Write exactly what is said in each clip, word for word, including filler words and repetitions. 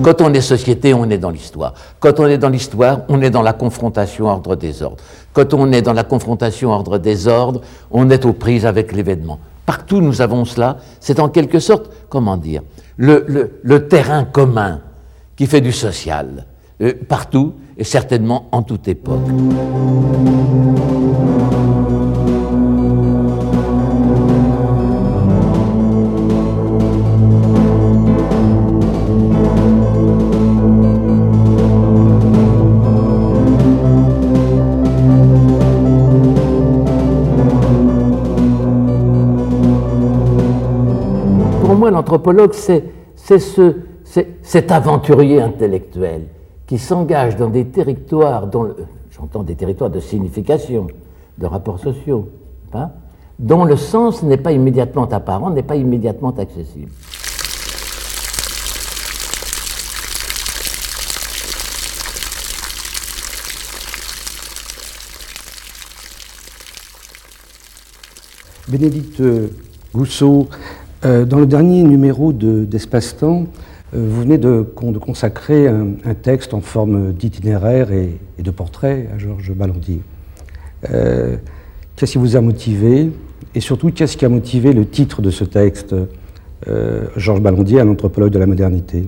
Quand on est société, on est dans l'histoire. Quand on est dans l'histoire, on est dans la confrontation ordre-désordre. Quand on est dans la confrontation ordre-désordre, on est aux prises avec l'événement. Partout nous avons cela. C'est en quelque sorte, comment dire, le, le, le terrain commun qui fait du social. Euh, partout et certainement en toute époque. Pour moi, l'anthropologue, c'est, c'est ce, c'est cet aventurier intellectuel qui s'engage dans des territoires, dont le, j'entends des territoires de signification, de rapports sociaux, hein, dont le sens n'est pas immédiatement apparent, n'est pas immédiatement accessible. Bénédicte Gousseau, euh, dans le dernier numéro de, d'Espace-Temps, euh, vous venez de, de consacrer un, un texte en forme d'itinéraire et, et de portrait à Georges Ballandier. Euh, qu'est-ce qui vous a motivé? Et surtout, qu'est-ce qui a motivé le titre de ce texte, euh, Georges Ballandier, un anthropologue de la modernité?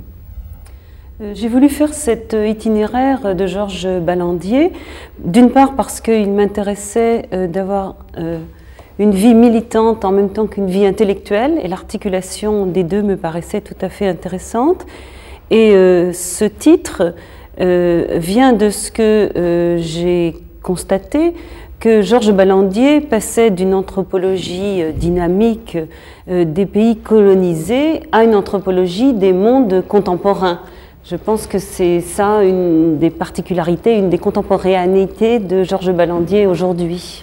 J'ai voulu faire cet itinéraire de Georges Ballandier, d'une part parce qu'il m'intéressait d'avoir une vie militante en même temps qu'une vie intellectuelle, et l'articulation des deux me paraissait tout à fait intéressante. Et euh, ce titre euh, vient de ce que euh, j'ai constaté, que Georges Ballandier passait d'une anthropologie dynamique euh, des pays colonisés à une anthropologie des mondes contemporains. Je pense que c'est ça une des particularités, une des contemporanéités de Georges Ballandier aujourd'hui.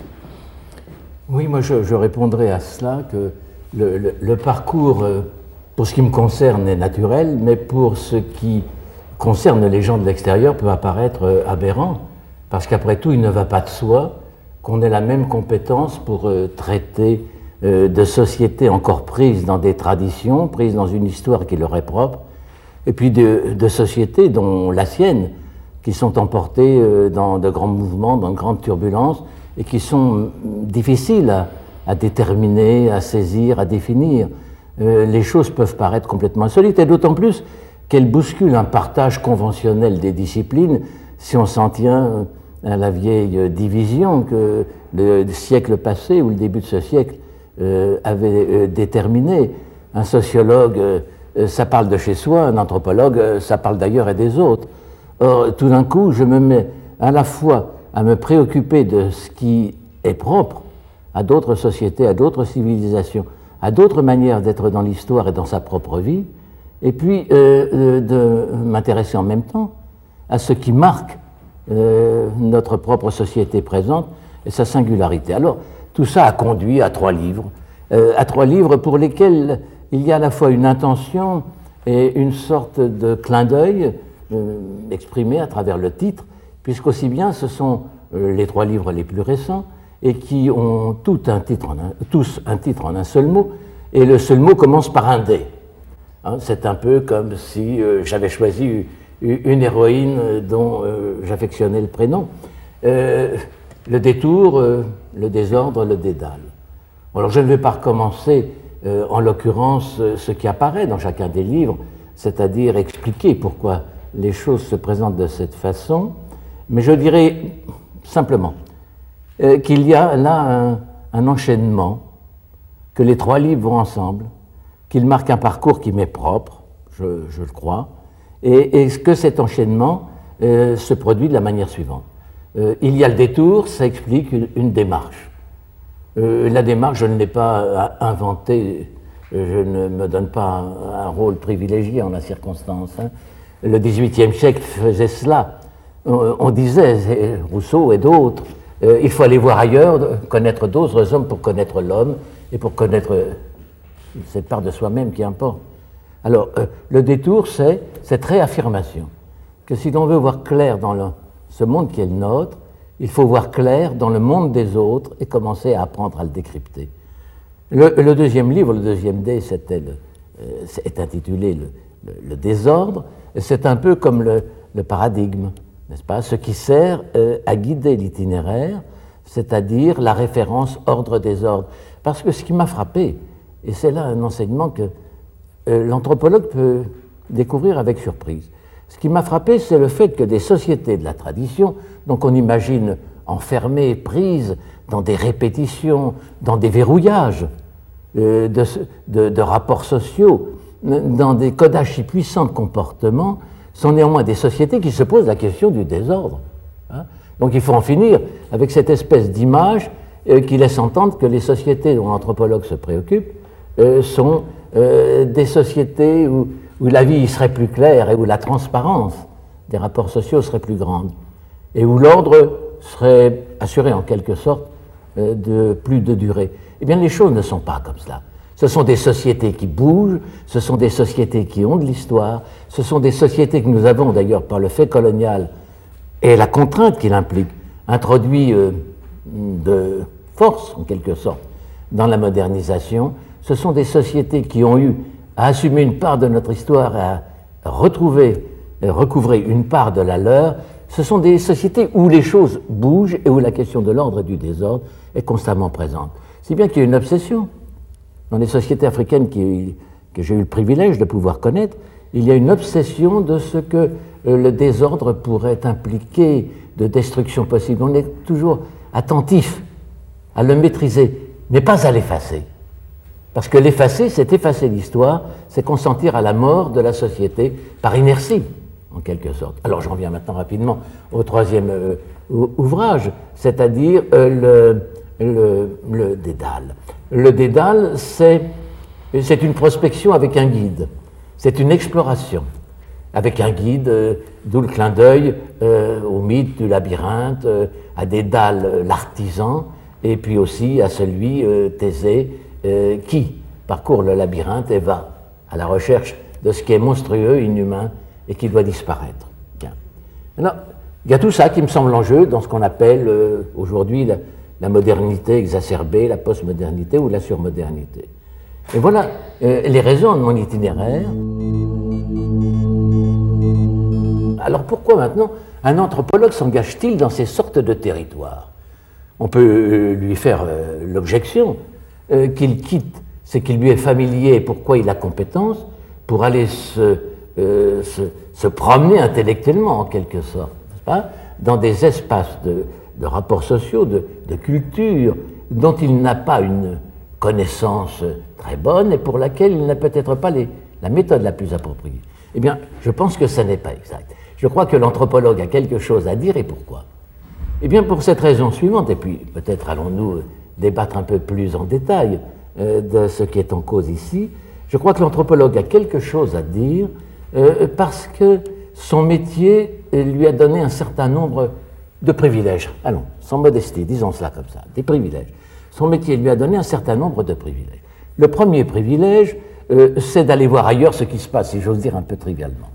Oui, moi je, je répondrai à cela que le, le, le parcours, pour ce qui me concerne, est naturel, mais pour ce qui concerne les gens de l'extérieur peut apparaître aberrant, parce qu'après tout, il ne va pas de soi qu'on ait la même compétence pour euh, traiter euh, de sociétés encore prises dans des traditions, prises dans une histoire qui leur est propre, et puis de, de sociétés dont la sienne, qui sont emportées euh, dans de grands mouvements, dans de grandes turbulences, et qui sont difficiles à, à déterminer, à saisir, à définir. Euh, les choses peuvent paraître complètement insolites, et d'autant plus qu'elles bousculent un partage conventionnel des disciplines si on s'en tient à la vieille division que le siècle passé ou le début de ce siècle euh, avait euh, déterminé. Un sociologue, euh, ça parle de chez soi, un anthropologue, euh, ça parle d'ailleurs et des autres. Or, tout d'un coup, je me mets à la fois à me préoccuper de ce qui est propre à d'autres sociétés, à d'autres civilisations, à d'autres manières d'être dans l'histoire et dans sa propre vie, et puis euh, de m'intéresser en même temps à ce qui marque euh, notre propre société présente et sa singularité. Alors, tout ça a conduit à trois livres, euh, à trois livres pour lesquels il y a à la fois une intention et une sorte de clin d'œil euh, exprimé à travers le titre, puisqu'aussi bien ce sont euh, les trois livres les plus récents et qui ont tout un titre en un, tous un titre en un seul mot, et le seul mot commence par un D. Hein, c'est un peu comme si euh, j'avais choisi une héroïne dont euh, j'affectionnais le prénom. Euh, le détour, euh, le désordre, le dédale. Alors je ne vais pas recommencer, euh, en l'occurrence, ce qui apparaît dans chacun des livres, c'est-à-dire expliquer pourquoi les choses se présentent de cette façon, mais je dirais simplement euh, qu'il y a là un, un enchaînement, que les trois livres vont ensemble, qu'ils marquent un parcours qui m'est propre, je, je le crois, et, et que cet enchaînement euh, se produit de la manière suivante. Euh, il y a le détour, ça explique une, une démarche. Euh, la démarche, je ne l'ai pas inventée, je ne me donne pas un, un rôle privilégié en la circonstance. Hein. Le dix-huitième siècle faisait cela. On, on disait, Rousseau et d'autres, euh, il faut aller voir ailleurs, connaître d'autres hommes pour connaître l'homme et pour connaître cette part de soi-même qui importe. Alors, euh, le détour, c'est cette réaffirmation que si l'on veut voir clair dans le, ce monde qui est le nôtre, il faut voir clair dans le monde des autres et commencer à apprendre à le décrypter. Le, le deuxième livre, le deuxième D, c'était le, euh, est intitulé le, le, le désordre, c'est un peu comme le, le paradigme, n'est-ce pas? Ce qui sert euh, à guider l'itinéraire, c'est-à-dire la référence ordre-désordre. Parce que ce qui m'a frappé, et c'est là un enseignement que euh, l'anthropologue peut découvrir avec surprise, ce qui m'a frappé, c'est le fait que des sociétés de la tradition, donc on imagine enfermées, prises dans des répétitions, dans des verrouillages euh, de, de, de rapports sociaux, dans des codages si puissants de comportements, sont néanmoins des sociétés qui se posent la question du désordre. Hein. Donc il faut en finir avec cette espèce d'image euh, qui laisse entendre que les sociétés dont l'anthropologue se préoccupe euh, sont euh, des sociétés où, où la vie serait plus claire et où la transparence des rapports sociaux serait plus grande, et où l'ordre serait assuré en quelque sorte euh, de plus de durée. Eh bien, les choses ne sont pas comme cela. Ce sont des sociétés qui bougent, ce sont des sociétés qui ont de l'histoire, ce sont des sociétés que nous avons d'ailleurs par le fait colonial et la contrainte qu'il implique, introduit euh, de force en quelque sorte dans la modernisation. Ce sont des sociétés qui ont eu à assumer une part de notre histoire, à retrouver, à recouvrer une part de la leur. Ce sont des sociétés où les choses bougent et où la question de l'ordre et du désordre est constamment présente. Si bien qu'il y a une obsession. Dans les sociétés africaines qui, que j'ai eu le privilège de pouvoir connaître, il y a une obsession de ce que euh, le désordre pourrait impliquer de destruction possible. On est toujours attentif à le maîtriser, mais pas à l'effacer. Parce que l'effacer, c'est effacer l'histoire, c'est consentir à la mort de la société par inertie, en quelque sorte. Alors j'en viens maintenant rapidement au troisième euh, ouvrage, c'est-à-dire euh, le, le, le Dédale. Le Dédale, c'est, c'est une prospection avec un guide, c'est une exploration avec un guide, euh, d'où le clin d'œil euh, au mythe du labyrinthe, euh, à Dédale euh, l'artisan, et puis aussi à celui, euh, Thésée, euh, qui parcourt le labyrinthe et va à la recherche de ce qui est monstrueux, inhumain, et qui doit disparaître. Bien. Maintenant, il y a tout ça qui me semble en jeu dans ce qu'on appelle euh, aujourd'hui la, la modernité exacerbée, la postmodernité ou la surmodernité. Et voilà euh, les raisons de mon itinéraire. Alors pourquoi maintenant un anthropologue s'engage-t-il dans ces sortes de territoires? On peut euh, lui faire euh, l'objection euh, qu'il quitte ce qui lui est familier et pourquoi il a compétence pour aller se, euh, se, se promener intellectuellement en quelque sorte, n'est-ce pas, dans des espaces de, de rapports sociaux, de, de culture, dont il n'a pas une connaissance très bonne et pour laquelle il n'a peut-être pas les, la méthode la plus appropriée. Eh bien, je pense que ça n'est pas exact. Je crois que l'anthropologue a quelque chose à dire, et pourquoi? Eh bien, pour cette raison suivante, et puis peut-être allons-nous débattre un peu plus en détail euh, de ce qui est en cause ici, je crois que l'anthropologue a quelque chose à dire euh, parce que son métier lui a donné un certain nombre de privilèges. Allons, sans modestie, disons cela comme ça, des privilèges. Son métier lui a donné un certain nombre de privilèges. Le premier privilège, euh, c'est d'aller voir ailleurs ce qui se passe, si j'ose dire un peu trivialement.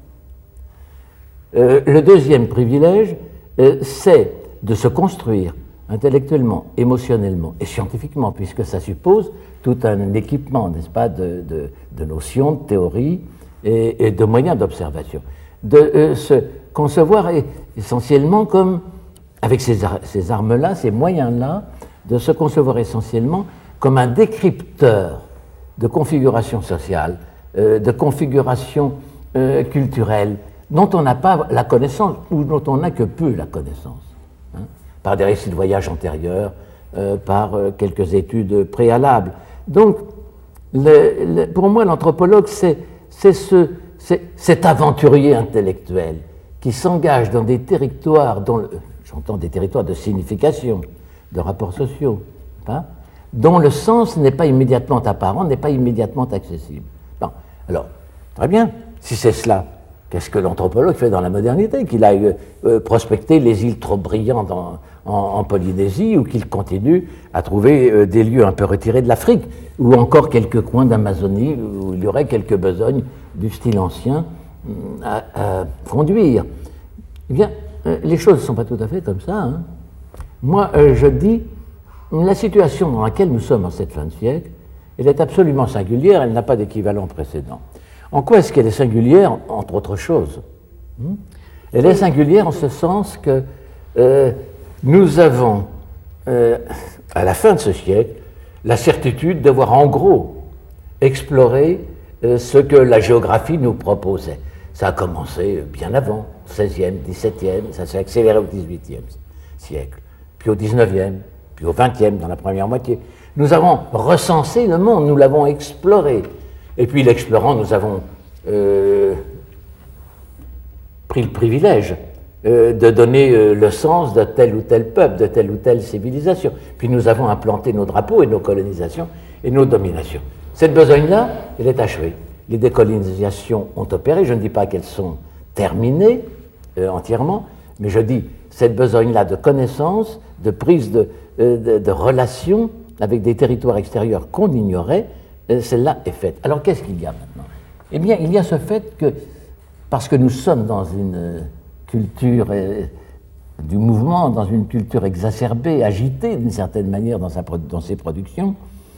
Euh, le deuxième privilège, euh, c'est de se construire intellectuellement, émotionnellement et scientifiquement, puisque ça suppose tout un équipement, n'est-ce pas, de, de, de notions, de théories et, et de moyens d'observation. De euh, se concevoir essentiellement comme, avec ces, ar- ces armes-là, ces moyens-là, de se concevoir essentiellement comme un décrypteur de configuration sociale, euh, de configuration euh, culturelle, dont on n'a pas la connaissance ou dont on n'a que peu la connaissance, hein, par des récits de voyage antérieurs, euh, par euh, quelques études préalables. Donc, le, le, pour moi, l'anthropologue, c'est, c'est, ce, c'est cet aventurier intellectuel qui s'engage dans des territoires, dont le, j'entends des territoires de signification, de rapports sociaux, hein, dont le sens n'est pas immédiatement apparent, n'est pas immédiatement accessible. Bon, alors, très bien, si c'est cela, qu'est-ce que l'anthropologue fait dans la modernité? Qu'il aille euh, prospecter les îles trop brillantes en, en, en Polynésie, ou qu'il continue à trouver euh, des lieux un peu retirés de l'Afrique, ou encore quelques coins d'Amazonie où il y aurait quelques besognes du style ancien à, à conduire. Eh bien, euh, les choses ne sont pas tout à fait comme ça. Hein. Moi, euh, je dis, la situation dans laquelle nous sommes en cette fin de siècle, elle est absolument singulière, elle n'a pas d'équivalent précédent. En quoi est-ce qu'elle est singulière, entre autres choses? Elle est singulière en ce sens que euh, nous avons, euh, à la fin de ce siècle, la certitude d'avoir en gros exploré euh, ce que la géographie nous proposait. Ça a commencé bien avant, seizième, dix-septième, ça s'est accéléré au dix-huitième siècle, puis au dix-neuvième, puis au vingtième, dans la première moitié. Nous avons recensé le monde, nous l'avons exploré. Et puis l'explorant, nous avons euh, pris le privilège euh, de donner euh, le sens de tel ou tel peuple, de telle ou telle civilisation. Puis nous avons implanté nos drapeaux et nos colonisations et nos dominations. Cette besogne-là, elle est achevée. Les décolonisations ont opéré, je ne dis pas qu'elles sont terminées euh, entièrement, mais je dis cette besogne-là de connaissance, de prise de, euh, de, de relations avec des territoires extérieurs qu'on ignorait, euh, celle-là est faite. Alors qu'est-ce qu'il y a maintenant? Eh bien, il y a ce fait que, parce que nous sommes dans une culture euh, du mouvement, dans une culture exacerbée, agitée d'une certaine manière dans, sa, dans ses productions,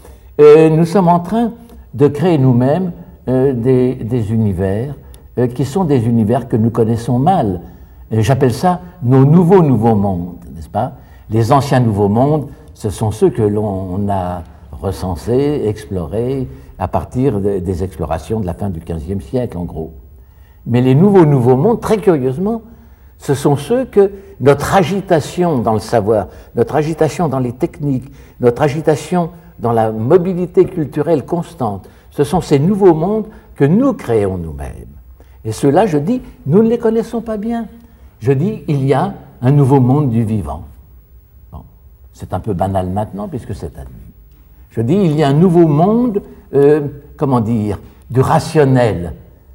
euh, nous sommes en train de créer nous-mêmes euh, des, des univers euh, qui sont des univers que nous connaissons mal. Et j'appelle ça nos nouveaux nouveaux mondes, n'est-ce pas? Les anciens nouveaux mondes, ce sont ceux que l'on a recensés, explorés, à partir de, des explorations de la fin du quinzième siècle, en gros. Mais les nouveaux nouveaux mondes, très curieusement, ce sont ceux que notre agitation dans le savoir, notre agitation dans les techniques, notre agitation dans la mobilité culturelle constante, ce sont ces nouveaux mondes que nous créons nous-mêmes. Et ceux-là, je dis, nous ne les connaissons pas bien. Je dis, il y a un nouveau monde du vivant. Bon, c'est un peu banal maintenant, puisque c'est admis. Je dis, il y a un nouveau monde, euh, comment dire, du rationnel.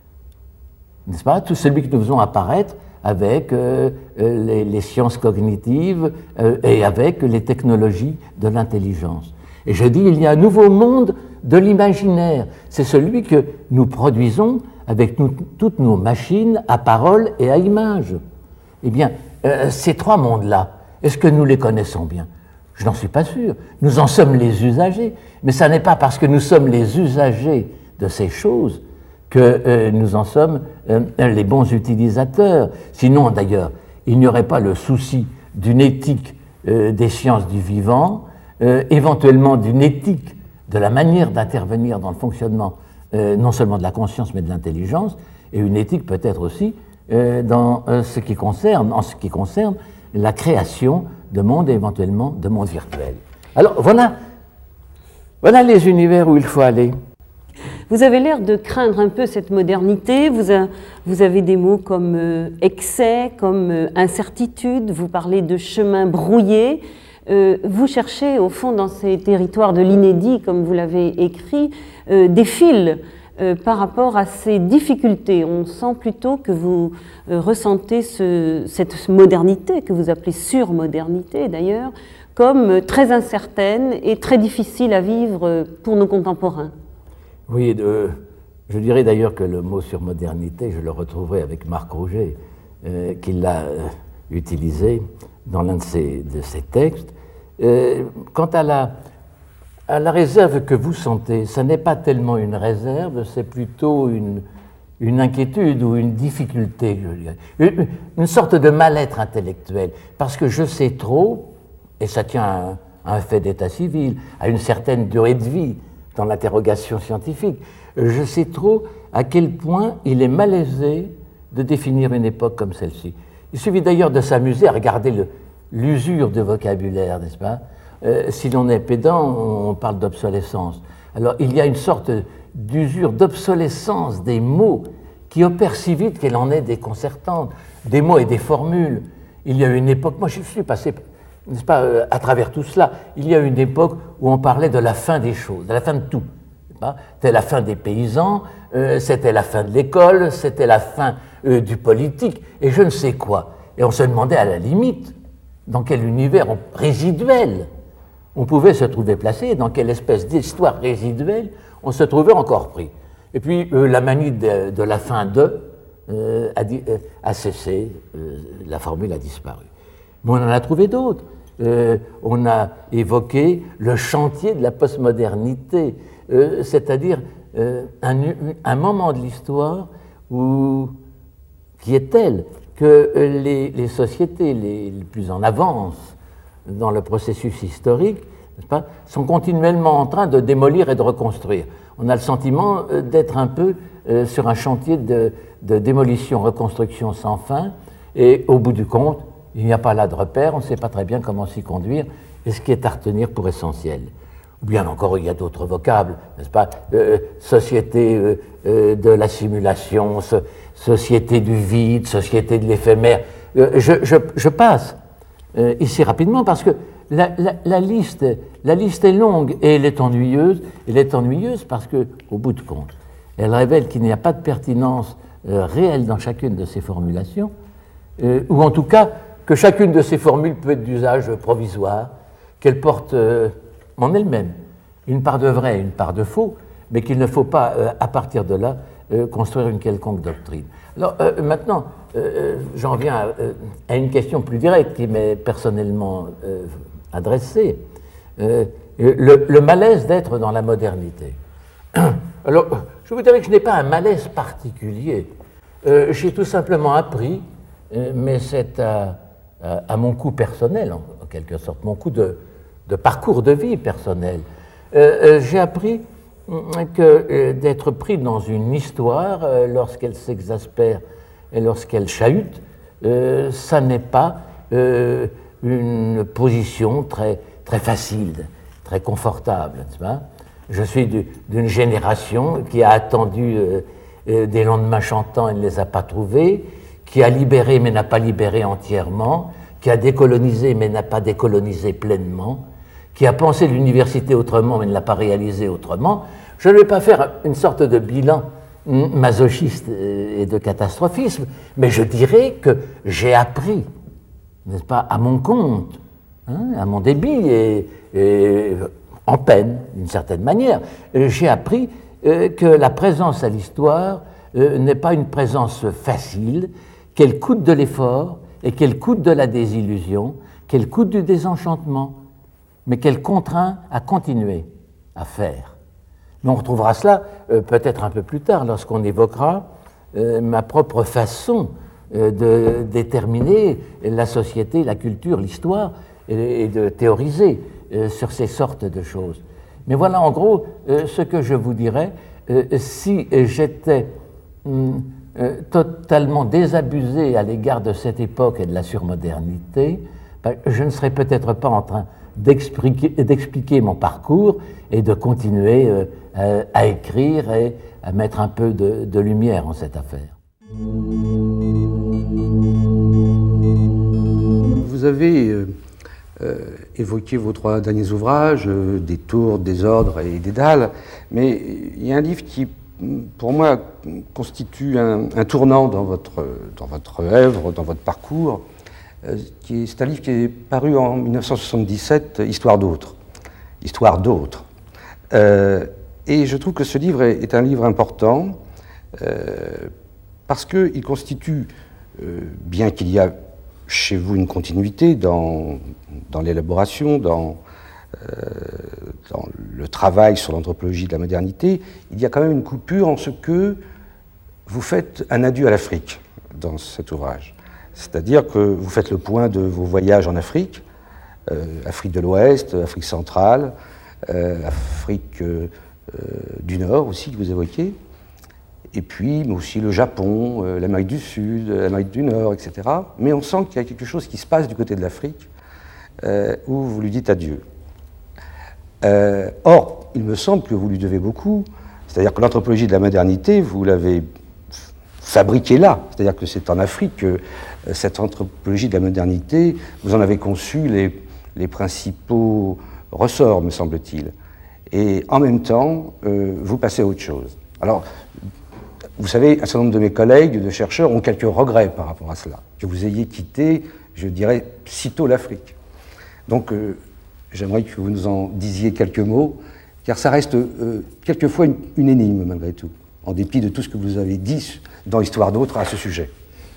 N'est-ce pas? Tout celui que nous faisons apparaître avec euh, les, les sciences cognitives euh, et avec les technologies de l'intelligence. Et je dis, il y a un nouveau monde de l'imaginaire. C'est celui que nous produisons avec nous, toutes nos machines à parole et à image. Eh bien, euh, ces trois mondes-là, est-ce que nous les connaissons bien? Je n'en suis pas sûr. Nous en sommes les usagers. Mais ça n'est pas parce que nous sommes les usagers de ces choses que euh, nous en sommes euh, les bons utilisateurs. Sinon, d'ailleurs, il n'y aurait pas le souci d'une éthique euh, des sciences du vivant, euh, éventuellement d'une éthique de la manière d'intervenir dans le fonctionnement euh, non seulement de la conscience mais de l'intelligence, et une éthique peut-être aussi euh, dans euh, ce qui concerne, en ce qui concerne la création de mondes et éventuellement de mondes virtuels. Alors voilà, voilà les univers où il faut aller. Vous avez l'air de craindre un peu cette modernité, vous, a, vous avez des mots comme euh, excès, comme euh, incertitude, vous parlez de chemin brouillé, euh, vous cherchez au fond dans ces territoires de l'inédit, comme vous l'avez écrit, euh, des fils euh, par rapport à ces difficultés. On sent plutôt que vous euh, ressentez ce, cette modernité, que vous appelez surmodernité d'ailleurs, comme très incertaine et très difficile à vivre pour nos contemporains. Oui, euh, je dirais d'ailleurs que le mot surmodernité, je le retrouverai avec Marc Rouget, euh, qui l'a euh, utilisé dans l'un de ses, de ses textes. Euh, quant à la, à la réserve que vous sentez, ce n'est pas tellement une réserve, c'est plutôt une, une inquiétude ou une difficulté, je dirais. Une, une sorte de mal-être intellectuel, parce que je sais trop, et ça tient à un, à un fait d'état civil, à une certaine durée de vie, dans l'interrogation scientifique, je sais trop à quel point il est malaisé de définir une époque comme celle-ci. Il suffit d'ailleurs de s'amuser à regarder le, l'usure de vocabulaire, n'est-ce pas? euh, Si l'on est pédant, on parle d'obsolescence. Alors il y a une sorte d'usure, d'obsolescence des mots qui opère si vite qu'elle en est déconcertante, des mots et des formules. Il y a une époque, moi je suis passé... n'est-ce pas, euh, à travers tout cela, il y a une époque où on parlait de la fin des choses, de la fin de tout. C'était la fin des paysans, euh, c'était la fin de l'école, c'était la fin euh, du politique, et je ne sais quoi. Et on se demandait à la limite dans quel univers on, résiduel on pouvait se trouver placé, dans quelle espèce d'histoire résiduelle on se trouvait encore pris. Et puis euh, la manie de, de la fin de euh, a, dit, euh, a cessé, euh, la formule a disparu. Mais on en a trouvé d'autres. euh, on a évoqué le chantier de la postmodernité, euh, c'est-à-dire euh, un, un moment de l'histoire où, qui est tel que les, les sociétés les, les plus en avance dans le processus historique, n'est-ce pas, sont continuellement en train de démolir et de reconstruire. On a le sentiment d'être un peu euh, sur un chantier de, de démolition, reconstruction sans fin, et au bout du compte, il n'y a pas là de repère, on ne sait pas très bien comment s'y conduire, et ce qui est à retenir pour essentiel. Ou bien encore, il y a d'autres vocables, n'est-ce pas, euh, société euh, euh, de la simulation, so, société du vide, société de l'éphémère. Euh, je, je, je passe euh, ici rapidement parce que la, la, la, liste, la liste est longue et elle est ennuyeuse. Elle est ennuyeuse parce que, au bout de compte, elle révèle qu'il n'y a pas de pertinence euh, réelle dans chacune de ces formulations, euh, ou en tout cas que chacune de ces formules peut être d'usage provisoire, qu'elle porte euh, en elle-même une part de vrai et une part de faux, mais qu'il ne faut pas, euh, à partir de là, euh, construire une quelconque doctrine. Alors euh, maintenant, euh, j'en viens à, euh, à une question plus directe qui m'est personnellement euh, adressée. Euh, le, le malaise d'être dans la modernité. Alors, je vous dirais que je n'ai pas un malaise particulier. Euh, j'ai tout simplement appris, euh, mais c'est à, à, à mon coût personnel, en, en quelque sorte, mon coût de, de parcours de vie personnel. Euh, euh, j'ai appris que euh, d'être pris dans une histoire, euh, lorsqu'elle s'exaspère et lorsqu'elle chahute, euh, ça n'est pas euh, une position très, très facile, très confortable, n'est-ce pas ? Je suis du, d'une génération qui a attendu euh, euh, des lendemains chantants et ne les a pas trouvés, qui a libéré mais n'a pas libéré entièrement, qui a décolonisé mais n'a pas décolonisé pleinement, qui a pensé l'université autrement mais ne l'a pas réalisé autrement. Je ne vais pas faire une sorte de bilan masochiste et de catastrophisme, mais je dirais que j'ai appris, n'est-ce pas, à mon compte, hein, à mon débit et, et en peine, d'une certaine manière, j'ai appris euh, que la présence à l'histoire euh, n'est pas une présence facile, qu'elle coûte de l'effort et qu'elle coûte de la désillusion, qu'elle coûte du désenchantement, mais qu'elle contraint à continuer à faire. Mais on retrouvera cela euh, peut-être un peu plus tard, lorsqu'on évoquera euh, ma propre façon euh, de déterminer la société, la culture, l'histoire, et, et de théoriser euh, sur ces sortes de choses. Mais voilà en gros euh, ce que je vous dirais euh, si j'étais hum, euh, totalement désabusé à l'égard de cette époque et de la surmodernité, ben, je ne serais peut-être pas en train d'expliquer, d'expliquer mon parcours et de continuer euh, à, à écrire et à mettre un peu de, de lumière en cette affaire. Vous avez euh, euh, évoqué vos trois derniers ouvrages, euh, Des tours, des ordres et des dalles, mais il y a un livre qui, pour moi, constitue un, un tournant dans votre, dans votre œuvre, dans votre parcours. C'est un livre qui est paru en mille neuf cent soixante-dix-sept, Histoire d'autres. Histoire d'autres. Euh, et je trouve que ce livre est, est un livre important euh, parce qu'il constitue, euh, bien qu'il y a chez vous une continuité dans, dans l'élaboration, dans, euh, dans le travail sur l'anthropologie de la modernité, il y a quand même une coupure en ce que vous faites un adieu à l'Afrique dans cet ouvrage. C'est-à-dire que vous faites le point de vos voyages en Afrique, euh, Afrique de l'Ouest, Afrique centrale, euh, Afrique euh, du Nord aussi que vous évoquez, et puis mais aussi le Japon, euh, l'Amérique du Sud, l'Amérique du Nord, et cetera. Mais on sent qu'il y a quelque chose qui se passe du côté de l'Afrique euh, où vous lui dites adieu. Euh, or, il me semble que vous lui devez beaucoup, c'est-à-dire que l'anthropologie de la modernité, vous l'avez fabriquée là, c'est-à-dire que c'est en Afrique que cette anthropologie de la modernité, vous en avez conçu les, les principaux ressorts, me semble-t-il. Et en même temps, euh, vous passez à autre chose. Alors, vous savez, un certain nombre de mes collègues, de chercheurs, ont quelques regrets par rapport à cela, que vous ayez quitté, je dirais, sitôt l'Afrique. Donc, euh, j'aimerais que vous nous en disiez quelques mots, car ça reste euh, quelquefois une, une énigme, malgré tout, en dépit de tout ce que vous avez dit dans Histoire d'autres à ce sujet.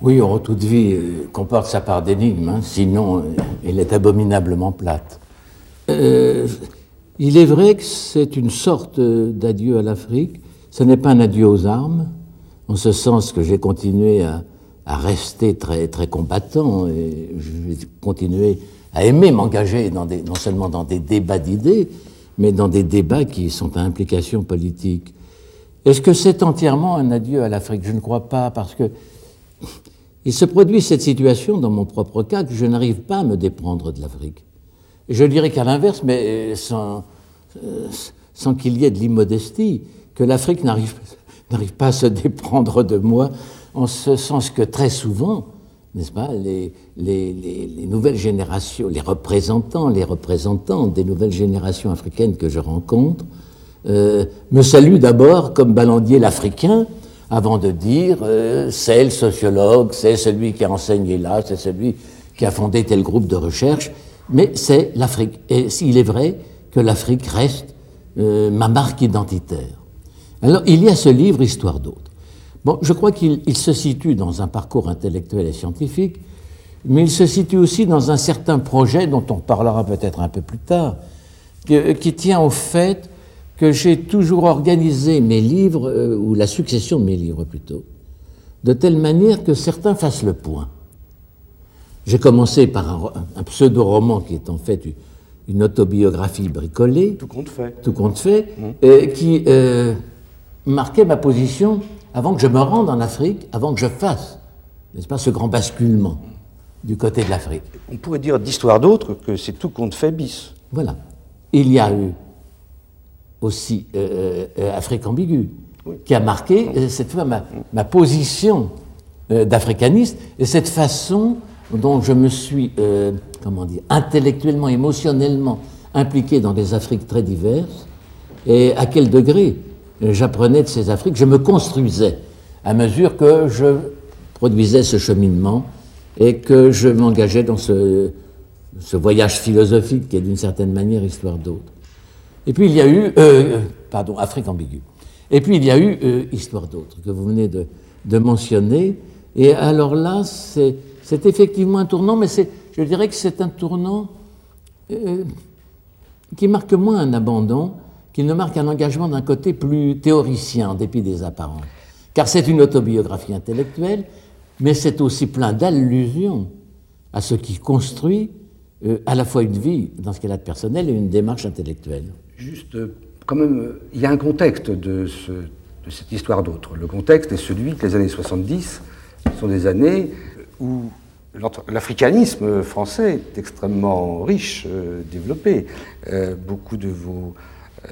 Oui, or, toute vie euh, comporte sa part d'énigme, hein, sinon euh, elle est abominablement plate. Euh, il est vrai que c'est une sorte d'adieu à l'Afrique. Ce n'est pas un adieu aux armes, en ce sens que j'ai continué à, à rester très, très combattant, et je vais continuer à aimer m'engager dans des, non seulement dans des débats d'idées, mais dans des débats qui sont à implication politique. Est-ce que c'est entièrement un adieu à l'Afrique? Je ne crois pas, parce que il se produit cette situation dans mon propre cas que je n'arrive pas à me déprendre de l'Afrique. Je dirais qu'à l'inverse, mais sans, sans qu'il y ait de l'immodestie, que l'Afrique n'arrive, n'arrive pas à se déprendre de moi, en ce sens que très souvent, n'est-ce pas, les, les, les, les nouvelles générations, les représentants, les représentantes des nouvelles générations africaines que je rencontre, euh, me saluent d'abord comme Balandier l'Africain, avant de dire euh, c'est le sociologue, c'est celui qui a enseigné là, c'est celui qui a fondé tel groupe de recherche, mais c'est l'Afrique. Et il est vrai que l'Afrique reste euh, ma marque identitaire. Alors, il y a ce livre, Histoire d'autres. Bon, je crois qu'il il se situe dans un parcours intellectuel et scientifique, mais il se situe aussi dans un certain projet dont on parlera peut-être un peu plus tard, qui, qui tient au fait que j'ai toujours organisé mes livres, euh, ou la succession de mes livres plutôt, de telle manière que certains fassent le point. J'ai commencé par un, un pseudo-roman qui est en fait une autobiographie bricolée. Tout compte fait. Tout compte fait, mmh. euh, qui euh, marquait ma position avant que je me rende en Afrique, avant que je fasse, n'est-ce pas, ce grand basculement du côté de l'Afrique. On pourrait dire d'Histoire d'autres que c'est tout compte fait bis. Voilà. Il y a eu aussi euh, euh, Afrique ambiguë, oui. qui a marqué euh, cette fois ma, ma position euh, d'africaniste et cette façon dont je me suis, euh, comment dire, intellectuellement, émotionnellement impliqué dans des Afriques très diverses, et à quel degré euh, j'apprenais de ces Afriques, je me construisais à mesure que je produisais ce cheminement et que je m'engageais dans ce, ce voyage philosophique qui est d'une certaine manière Histoire d'autres. Et puis il y a eu, euh, pardon, Afrique ambiguë. Et puis il y a eu euh, Histoire d'autres, que vous venez de, de mentionner. Et alors là, c'est, c'est effectivement un tournant, mais c'est, je dirais que c'est un tournant euh, qui marque moins un abandon, qu'il ne marque un engagement d'un côté plus théoricien, en dépit des apparences. Car c'est une autobiographie intellectuelle, mais c'est aussi plein d'allusions à ce qui construit euh, à la fois une vie dans ce qu'elle a de personnel et une démarche intellectuelle. Juste, quand même, il y a un contexte de, ce, de cette Histoire d'autres. Le contexte est celui que les années soixante-dix sont des années où l'africanisme français est extrêmement riche, euh, développé. Euh, beaucoup de vos euh,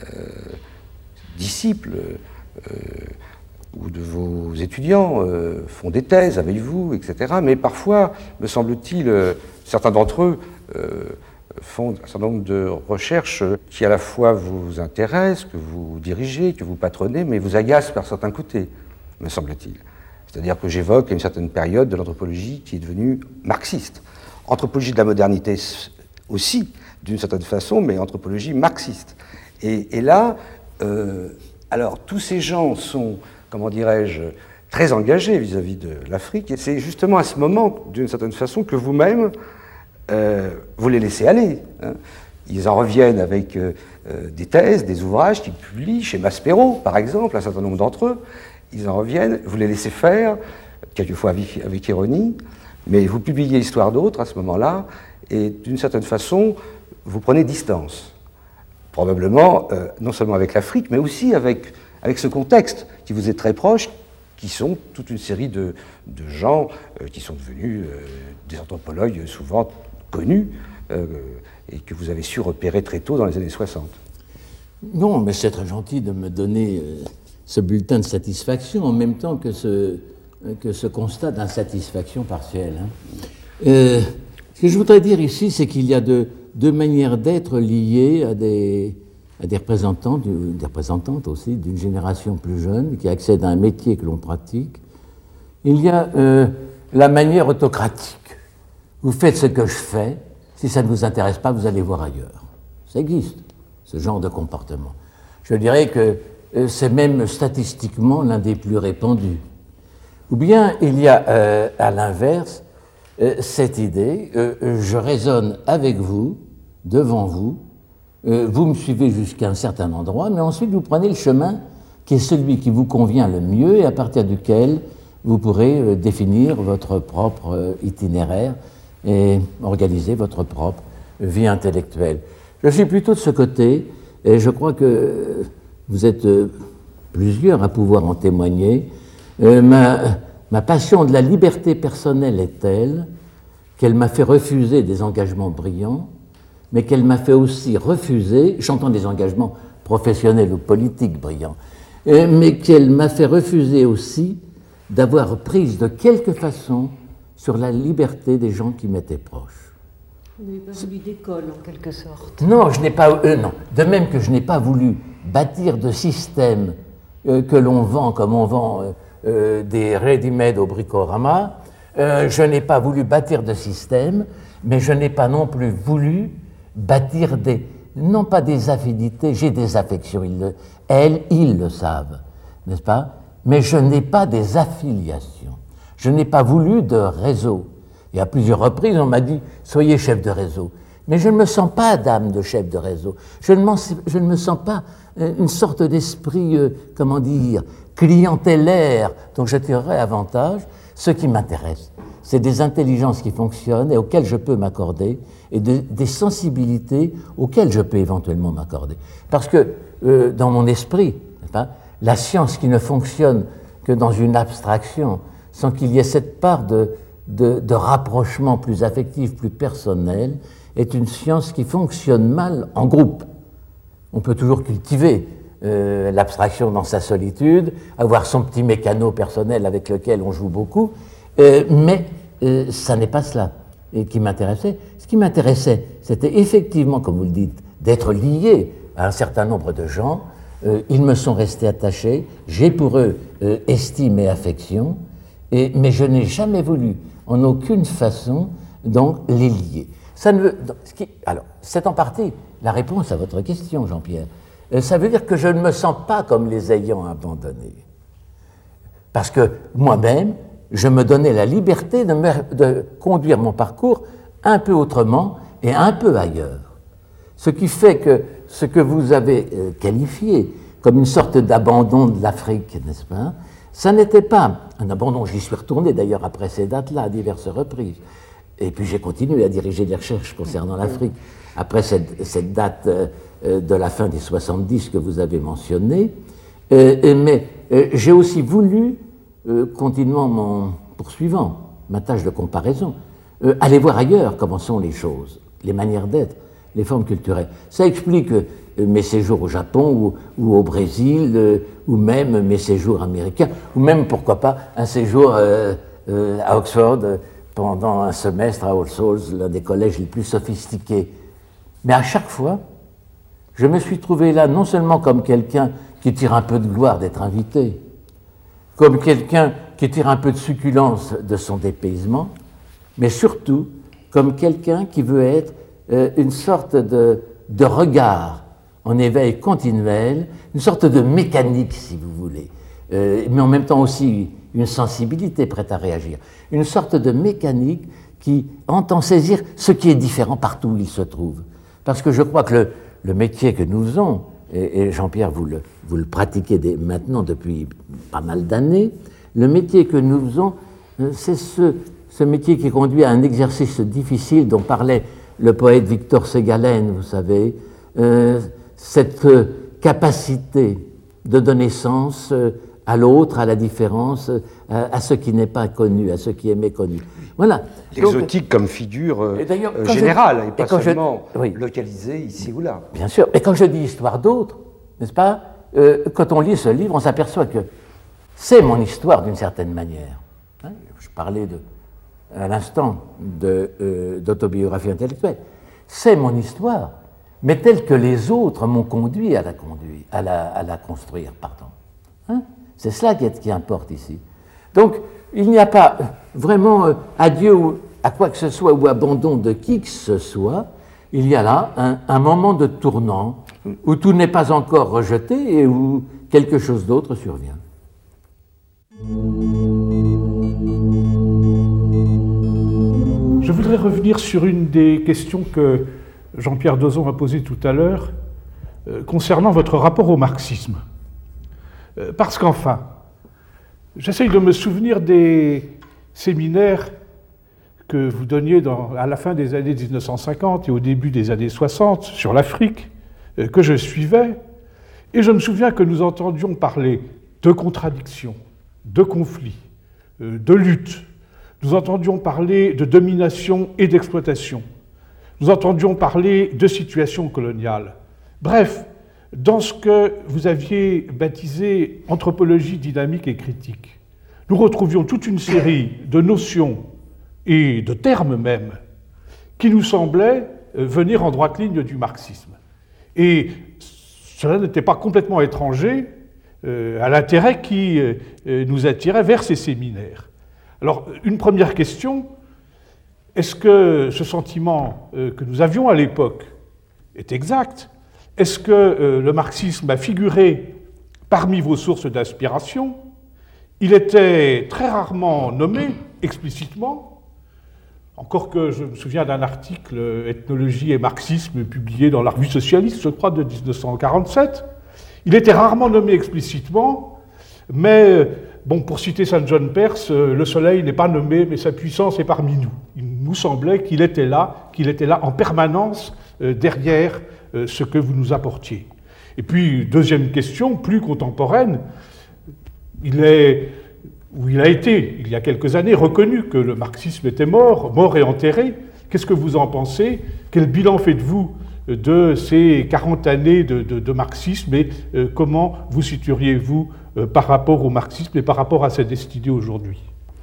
disciples euh, ou de vos étudiants euh, font des thèses avec vous, et cetera. Mais parfois, me semble-t-il, euh, certains d'entre eux euh, font un certain nombre de recherches qui à la fois vous intéressent, que vous dirigez, que vous patronnez, mais vous agacent par certains côtés, me semble-t-il. C'est-à-dire que j'évoque une certaine période de l'anthropologie qui est devenue marxiste. Anthropologie de la modernité aussi, d'une certaine façon, mais anthropologie marxiste. Et, et là, euh, alors tous ces gens sont, comment dirais-je, très engagés vis-à-vis de l'Afrique, et c'est justement à ce moment, d'une certaine façon, que vous-même, Euh, vous les laissez aller. Hein. Ils en reviennent avec euh, euh, des thèses, des ouvrages qu'ils publient chez Maspero, par exemple, un certain nombre d'entre eux. Ils en reviennent, vous les laissez faire, quelquefois avec, avec ironie, mais vous publiez Histoire d'autres à ce moment-là, et d'une certaine façon, vous prenez distance. Probablement, euh, non seulement avec l'Afrique, mais aussi avec, avec ce contexte qui vous est très proche, qui sont toute une série de, de gens euh, qui sont devenus euh, des anthropologues souvent connus euh, et que vous avez su repérer très tôt dans les années soixante. Non, mais c'est très gentil de me donner euh, ce bulletin de satisfaction en même temps que ce, que ce constat d'insatisfaction partielle. Hein. Euh, ce que je voudrais dire ici, c'est qu'il y a deux, deux manières d'être liées à des, à des représentants, des représentantes aussi, d'une génération plus jeune qui accèdent à un métier que l'on pratique. Il y a euh, la manière autocratique. Vous faites ce que je fais, si ça ne vous intéresse pas, vous allez voir ailleurs. Ça existe, ce genre de comportement. Je dirais que euh, c'est même statistiquement l'un des plus répandus. Ou bien il y a euh, à l'inverse euh, cette idée, euh, je raisonne avec vous, devant vous, euh, vous me suivez jusqu'à un certain endroit, mais ensuite vous prenez le chemin qui est celui qui vous convient le mieux et à partir duquel vous pourrez euh, définir votre propre euh, itinéraire et organiser votre propre vie intellectuelle. Je suis plutôt de ce côté et je crois que vous êtes euh, plusieurs à pouvoir en témoigner. Euh, ma, ma passion de la liberté personnelle est telle qu'elle m'a fait refuser des engagements brillants, mais qu'elle m'a fait aussi refuser, j'entends des engagements professionnels ou politiques brillants, euh, mais qu'elle m'a fait refuser aussi d'avoir prise de quelque façon sur la liberté des gens qui m'étaient proches. Vous n'avez pas voulu d'école, en quelque sorte. Non, je n'ai pas, euh, non. De même que je n'ai pas voulu bâtir de système euh, que l'on vend comme on vend euh, euh, des ready-made au Bricorama, euh, je n'ai pas voulu bâtir de système, mais je n'ai pas non plus voulu bâtir des, non pas des affinités, j'ai des affections, ils le, elles, ils le savent, n'est-ce pas? Mais je n'ai pas des affiliations. Je n'ai pas voulu de réseau. Et à plusieurs reprises, on m'a dit « soyez chef de réseau ». Mais je ne me sens pas d'âme de chef de réseau. Je ne, je ne me sens pas euh, une sorte d'esprit, euh, comment dire, clientélaire dont je tirerais avantage. Ce qui m'intéresse, c'est des intelligences qui fonctionnent et auxquelles je peux m'accorder et de, des sensibilités auxquelles je peux éventuellement m'accorder. Parce que euh, dans mon esprit, hein, la science qui ne fonctionne que dans une abstraction, sans qu'il y ait cette part de, de, de rapprochement plus affectif, plus personnel, est une science qui fonctionne mal en groupe. On peut toujours cultiver euh, l'abstraction dans sa solitude, avoir son petit mécano personnel avec lequel on joue beaucoup, euh, mais euh, ça n'est pas cela et qui m'intéressait. Ce qui m'intéressait, c'était effectivement, comme vous le dites, d'être lié à un certain nombre de gens. Euh, ils me sont restés attachés, j'ai pour eux euh, estime et affection, et, mais je n'ai jamais voulu, en aucune façon, donc les lier. Ça ne veut, ce qui, alors, c'est en partie la réponse à votre question, Jean-Pierre. Euh, ça veut dire que je ne me sens pas comme les ayant abandonnés. Parce que moi-même, je me donnais la liberté de, me, de conduire mon parcours un peu autrement et un peu ailleurs. Ce qui fait que ce que vous avez euh, qualifié comme une sorte d'abandon de l'Afrique, n'est-ce pas? Ça n'était pas un abandon, j'y suis retourné d'ailleurs après ces dates-là à diverses reprises. Et puis j'ai continué à diriger des recherches concernant l'Afrique après cette, cette date euh, de la fin des soixante-dix que vous avez mentionnée. Euh, mais euh, j'ai aussi voulu, euh, continuant mon poursuivant ma tâche de comparaison, euh, aller voir ailleurs comment sont les choses, les manières d'être, les formes culturelles. Ça explique euh, mes séjours au Japon ou, ou au Brésil, euh, ou même mes séjours américains, ou même, pourquoi pas, un séjour euh, euh, à Oxford euh, pendant un semestre à All Souls, l'un des collèges les plus sophistiqués. Mais à chaque fois, je me suis trouvé là non seulement comme quelqu'un qui tire un peu de gloire d'être invité, comme quelqu'un qui tire un peu de succulence de son dépaysement, mais surtout comme quelqu'un qui veut être euh, une sorte de, de regard en éveil continuel, une sorte de mécanique, si vous voulez, euh, mais en même temps aussi une sensibilité prête à réagir, une sorte de mécanique qui entend saisir ce qui est différent partout où il se trouve. Parce que je crois que le, le métier que nous faisons, et, et Jean-Pierre, vous le, vous le pratiquez dès maintenant depuis pas mal d'années, le métier que nous faisons, c'est ce, ce métier qui conduit à un exercice difficile dont parlait le poète Victor Ségalen, vous savez, euh, cette capacité de donner sens à l'autre, à la différence, à, à ce qui n'est pas connu, à ce qui est méconnu. Voilà. L'exotique comme figure euh, et générale, je, et pas et seulement je, oui. localisée ici ou là. Bien sûr. Et quand je dis histoire d'autres, n'est-ce pas, euh, quand on lit ce livre, on s'aperçoit que c'est mon histoire d'une certaine manière. Hein, je parlais de, à l'instant de, euh, d'autobiographie intellectuelle. C'est mon histoire, mais telle que les autres m'ont conduit à la conduire, à la, à la construire, pardon. Hein? C'est cela qui, est, qui importe ici. Donc, il n'y a pas vraiment euh, adieu ou, à quoi que ce soit ou abandon de qui que ce soit. Il y a là un, un moment de tournant où tout n'est pas encore rejeté et où quelque chose d'autre survient. Je voudrais revenir sur une des questions que Jean-Pierre Dozon a posées tout à l'heure, euh, concernant votre rapport au marxisme. Euh, parce qu'enfin, j'essaye de me souvenir des séminaires que vous donniez dans, à la fin des années mille neuf cent cinquante et au début des années soixante sur l'Afrique, euh, que je suivais, et je me souviens que nous entendions parler de contradictions, de conflits, euh, de luttes. Nous entendions parler de domination et d'exploitation. Nous entendions parler de situation coloniale. Bref, dans ce que vous aviez baptisé anthropologie dynamique et critique, nous retrouvions toute une série de notions et de termes même qui nous semblaient venir en droite ligne du marxisme. Et cela n'était pas complètement étranger à l'intérêt qui nous attirait vers ces séminaires. Alors, une première question, est-ce que ce sentiment que nous avions à l'époque est exact? Est-ce que le marxisme a figuré parmi vos sources d'inspiration? Il était très rarement nommé explicitement, encore que je me souviens d'un article « Ethnologie et marxisme » publié dans la Revue socialiste, je crois, de mille neuf cent quarante-sept. Il était rarement nommé explicitement, mais... Bon, pour citer Saint John Perse, le soleil n'est pas nommé, mais sa puissance est parmi nous. Il nous semblait qu'il était là, qu'il était là en permanence euh, derrière euh, ce que vous nous apportiez. Et puis, deuxième question, plus contemporaine, il est, ou il a été, il y a quelques années, reconnu que le marxisme était mort, mort et enterré. Qu'est-ce que vous en pensez? Quel bilan faites-vous de ces quarante années de, de, de marxisme et euh, comment vous situeriez-vous euh, par rapport au marxisme et par rapport à sa destinée aujourd'hui?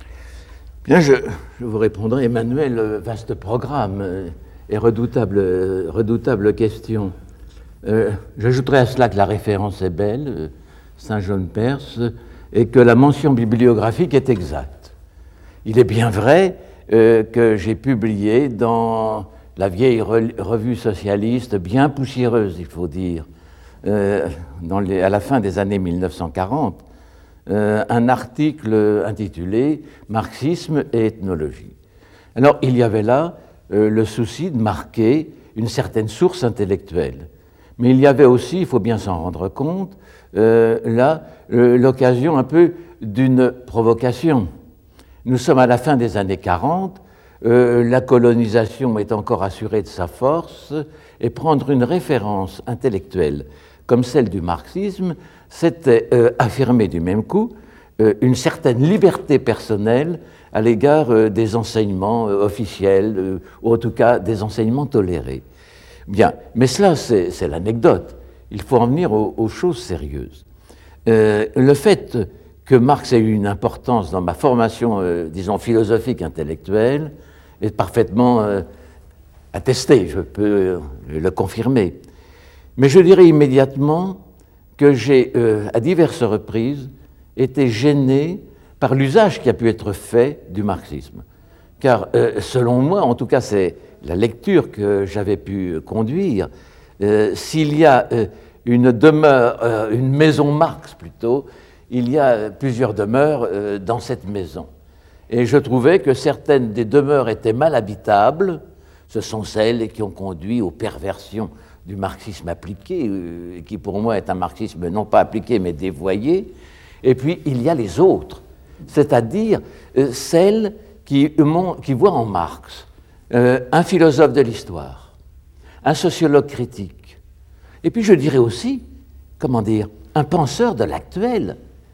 Bien, je, je vous répondrai, Emmanuel, vaste programme et redoutable, redoutable question. Euh, J'ajouterai à cela que la référence est belle, Saint John Perse, et que la mention bibliographique est exacte. Il est bien vrai euh, que j'ai publié dans la vieille revue socialiste, bien poussiéreuse, il faut dire, euh, dans les, à la fin des années mille neuf cent quarante, euh, un article intitulé « Marxisme et ethnologie ». Alors, il y avait là euh, le souci de marquer une certaine source intellectuelle. Mais il y avait aussi, il faut bien s'en rendre compte, euh, là, euh, l'occasion un peu d'une provocation. Nous sommes à la fin des années quarante, Euh, la colonisation est encore assurée de sa force, et prendre une référence intellectuelle comme celle du marxisme, c'était euh, affirmer du même coup euh, une certaine liberté personnelle à l'égard euh, des enseignements euh, officiels, euh, ou en tout cas des enseignements tolérés. Bien, mais cela c'est l'anecdote, il faut en venir aux, aux choses sérieuses. Euh, le fait que Marx ait eu une importance dans ma formation, euh, disons, philosophique, intellectuelle, est parfaitement euh, attesté, je peux euh, le confirmer. Mais je dirais immédiatement que j'ai, euh, à diverses reprises, été gêné par l'usage qui a pu être fait du marxisme. Car, euh, selon moi, en tout cas c'est la lecture que j'avais pu conduire, euh, s'il y a euh, une demeure, euh, une maison Marx plutôt, il y a plusieurs demeures euh, dans cette maison. Et je trouvais que certaines des demeures étaient mal habitables. Ce sont celles qui ont conduit aux perversions du marxisme appliqué, euh, qui pour moi est un marxisme non pas appliqué mais dévoyé. Et puis il y a les autres, c'est-à-dire euh, celles qui, qui voient en Marx euh, un philosophe de l'histoire, un sociologue critique, et puis je dirais aussi, comment dire, un penseur de l'actuel.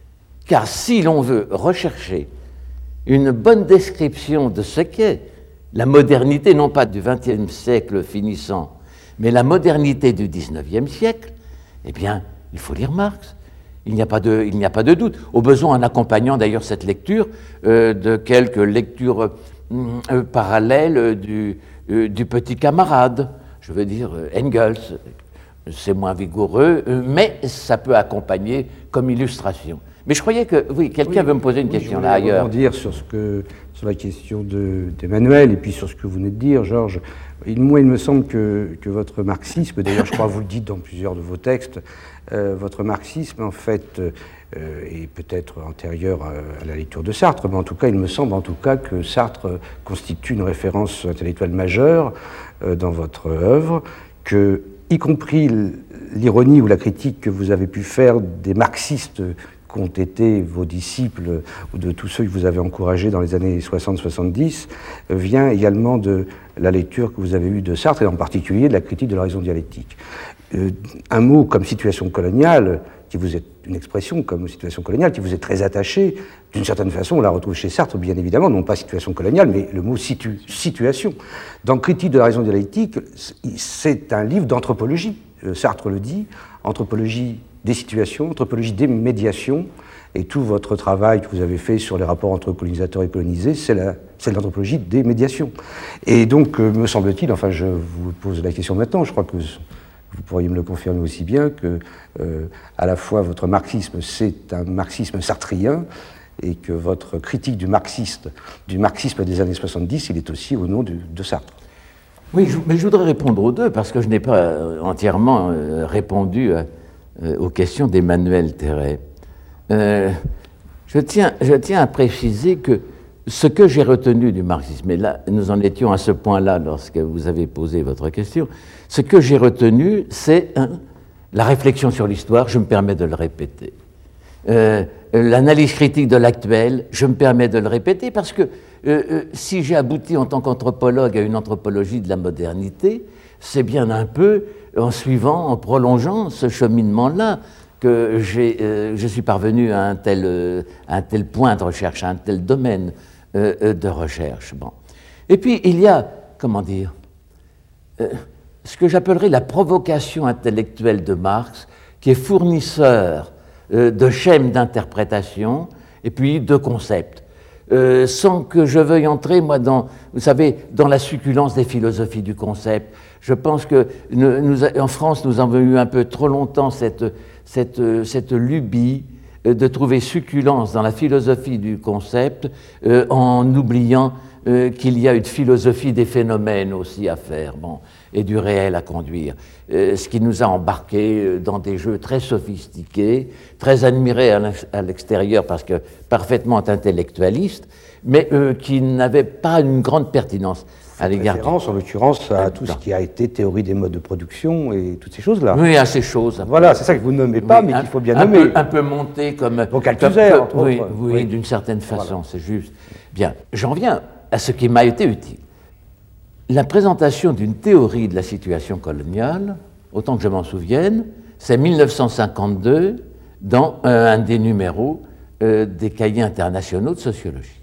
Car si l'on veut rechercher une bonne description de ce qu'est la modernité, non pas du vingtième siècle finissant, mais la modernité du dix-neuvième siècle, eh bien, il faut lire Marx. Il n'y a pas de, il n'y a pas de doute. Au besoin, en accompagnant d'ailleurs cette lecture euh, de quelques lectures euh, parallèles du, euh, du petit camarade, je veux dire euh, Engels. C'est moins vigoureux, euh, mais ça peut accompagner comme illustration. Mais je croyais que, oui, quelqu'un oui, veut me poser une oui, question je là ailleurs. Je voulais rebondir sur, ce que, sur la question d'Emmanuel et puis sur ce que vous venez de dire, Georges. Il, moi, il me semble que, que votre marxisme, d'ailleurs je crois que vous le dites dans plusieurs de vos textes, euh, votre marxisme, en fait, euh, est peut-être antérieur à, à la lecture de Sartre, mais en tout cas, il me semble en tout cas que Sartre constitue une référence intellectuelle majeure euh, dans votre œuvre, que, y compris l'ironie ou la critique que vous avez pu faire des marxistes qu'ont été vos disciples ou de tous ceux que vous avez encouragés dans les années soixante soixante-dix, euh, vient également de la lecture que vous avez eue de Sartre, et en particulier de la critique de la raison dialectique. Euh, un mot comme situation coloniale, qui vous est une expression comme situation coloniale, qui vous est très attachée, d'une certaine façon, on la retrouve chez Sartre, bien évidemment, non pas situation coloniale, mais le mot situ, situation. Dans Critique de la raison dialectique, c'est un livre d'anthropologie, euh, Sartre le dit, anthropologie des situations, anthropologie des médiations, et tout votre travail que vous avez fait sur les rapports entre colonisateurs et colonisés, c'est l'anthropologie des médiations. Et donc, euh, me semble-t-il, enfin je vous pose la question maintenant, je crois que vous pourriez me le confirmer aussi bien, que euh, à la fois votre marxisme, c'est un marxisme sartrien, et que votre critique du, marxiste, du marxisme des années soixante-dix, il est aussi au nom de, de Sartre. Oui, je, mais je voudrais répondre aux deux, parce que je n'ai pas entièrement euh, répondu à aux questions d'Emmanuel Terray. Euh, je, tiens, je tiens à préciser que ce que j'ai retenu du marxisme, et là nous en étions à ce point-là lorsque vous avez posé votre question, ce que j'ai retenu, c'est hein, la réflexion sur l'histoire, je me permets de le répéter. Euh, L'analyse critique de l'actuel, je me permets de le répéter, parce que euh, euh, si j'ai abouti en tant qu'anthropologue à une anthropologie de la modernité, c'est bien un peu en suivant, en prolongeant ce cheminement-là, que j'ai, euh, je suis parvenu à un, tel, euh, à un tel point de recherche, à un tel domaine euh, de recherche. Bon. Et puis, il y a, comment dire, euh, ce que j'appellerais la provocation intellectuelle de Marx, qui est fournisseur euh, de schèmes d'interprétation et puis de concepts. Euh, sans que je veuille entrer, moi, dans, vous savez, dans la succulence des philosophies du concept. Je pense que nous, nous, en France, nous avons eu un peu trop longtemps cette, cette, cette lubie de trouver succulence dans la philosophie du concept, euh, en oubliant euh, qu'il y a une philosophie des phénomènes aussi à faire, bon, et du réel à conduire. Euh, ce qui nous a embarqués dans des jeux très sophistiqués, très admirés à l'extérieur parce que parfaitement intellectualistes, mais euh, qui n'avaient pas une grande pertinence à l'égard. Référence, en l'occurrence, à tout ce qui a été théorie des modes de production et toutes ces choses-là. Oui, à ces choses. Voilà, c'est ça que vous ne nommez pas, oui, mais qu'il faut bien un nommer. Peu, un peu monté comme... Donc Althusser, entre oui, autres. Oui, oui. d'une certaine façon, voilà. C'est juste. Bien, j'en viens à ce qui m'a été utile. La présentation d'une théorie de la situation coloniale, autant que je m'en souvienne, c'est mille neuf cent cinquante-deux, dans euh, un des numéros euh, des cahiers internationaux de sociologie.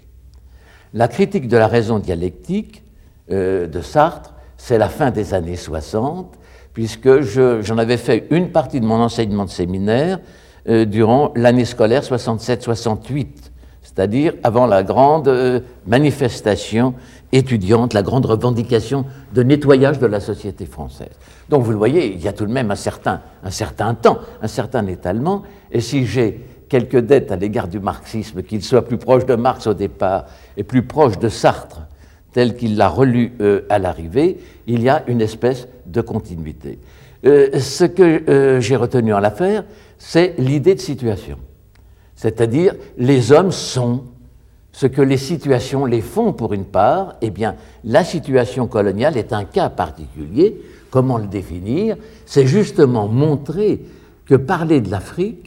La critique de la raison dialectique euh, de Sartre, c'est la fin des années soixante, puisque je, j'en avais fait une partie de mon enseignement de séminaire euh, durant l'année scolaire soixante-sept soixante-huit, c'est-à-dire avant la grande euh, manifestation étudiante, la grande revendication de nettoyage de la société française. Donc vous le voyez, il y a tout de même un certain, un certain temps, un certain étalement, et si j'ai quelques dettes à l'égard du marxisme, qu'il soit plus proche de Marx au départ et plus proche de Sartre, tel qu'il l'a relu euh, à l'arrivée, il y a une espèce de continuité. Euh, ce que euh, j'ai retenu en l'affaire, c'est l'idée de situation. C'est-à-dire, les hommes sont ce que les situations les font pour une part. Eh bien, la situation coloniale est un cas particulier. Comment le définir? C'est justement montrer que parler de l'Afrique,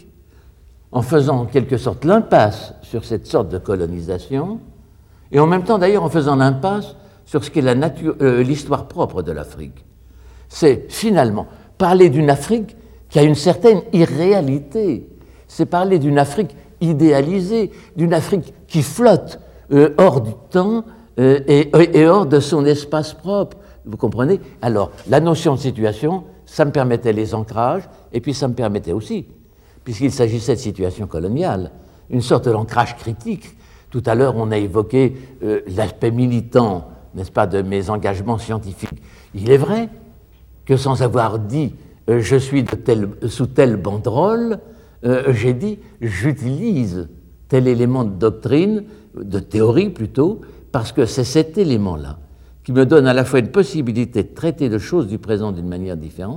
en faisant en quelque sorte l'impasse sur cette sorte de colonisation, et en même temps d'ailleurs en faisant l'impasse sur ce qu'est la nature, euh, l'histoire propre de l'Afrique. C'est finalement parler d'une Afrique qui a une certaine irréalité. C'est parler d'une Afrique idéalisée, d'une Afrique qui flotte euh, hors du temps euh, et, et hors de son espace propre. Vous comprenez? Alors, la notion de situation, ça me permettait les ancrages, et puis ça me permettait aussi, puisqu'il s'agissait de situation coloniale, une sorte d'ancrage critique. Tout à l'heure, on a évoqué euh, l'aspect militant, n'est-ce pas, de mes engagements scientifiques. Il est vrai que sans avoir dit euh, « je suis de tel, sous telle banderole », euh, j'ai dit « j'utilise tel élément de doctrine, de théorie plutôt, parce que c'est cet élément-là qui me donne à la fois une possibilité de traiter de choses du présent d'une manière différente,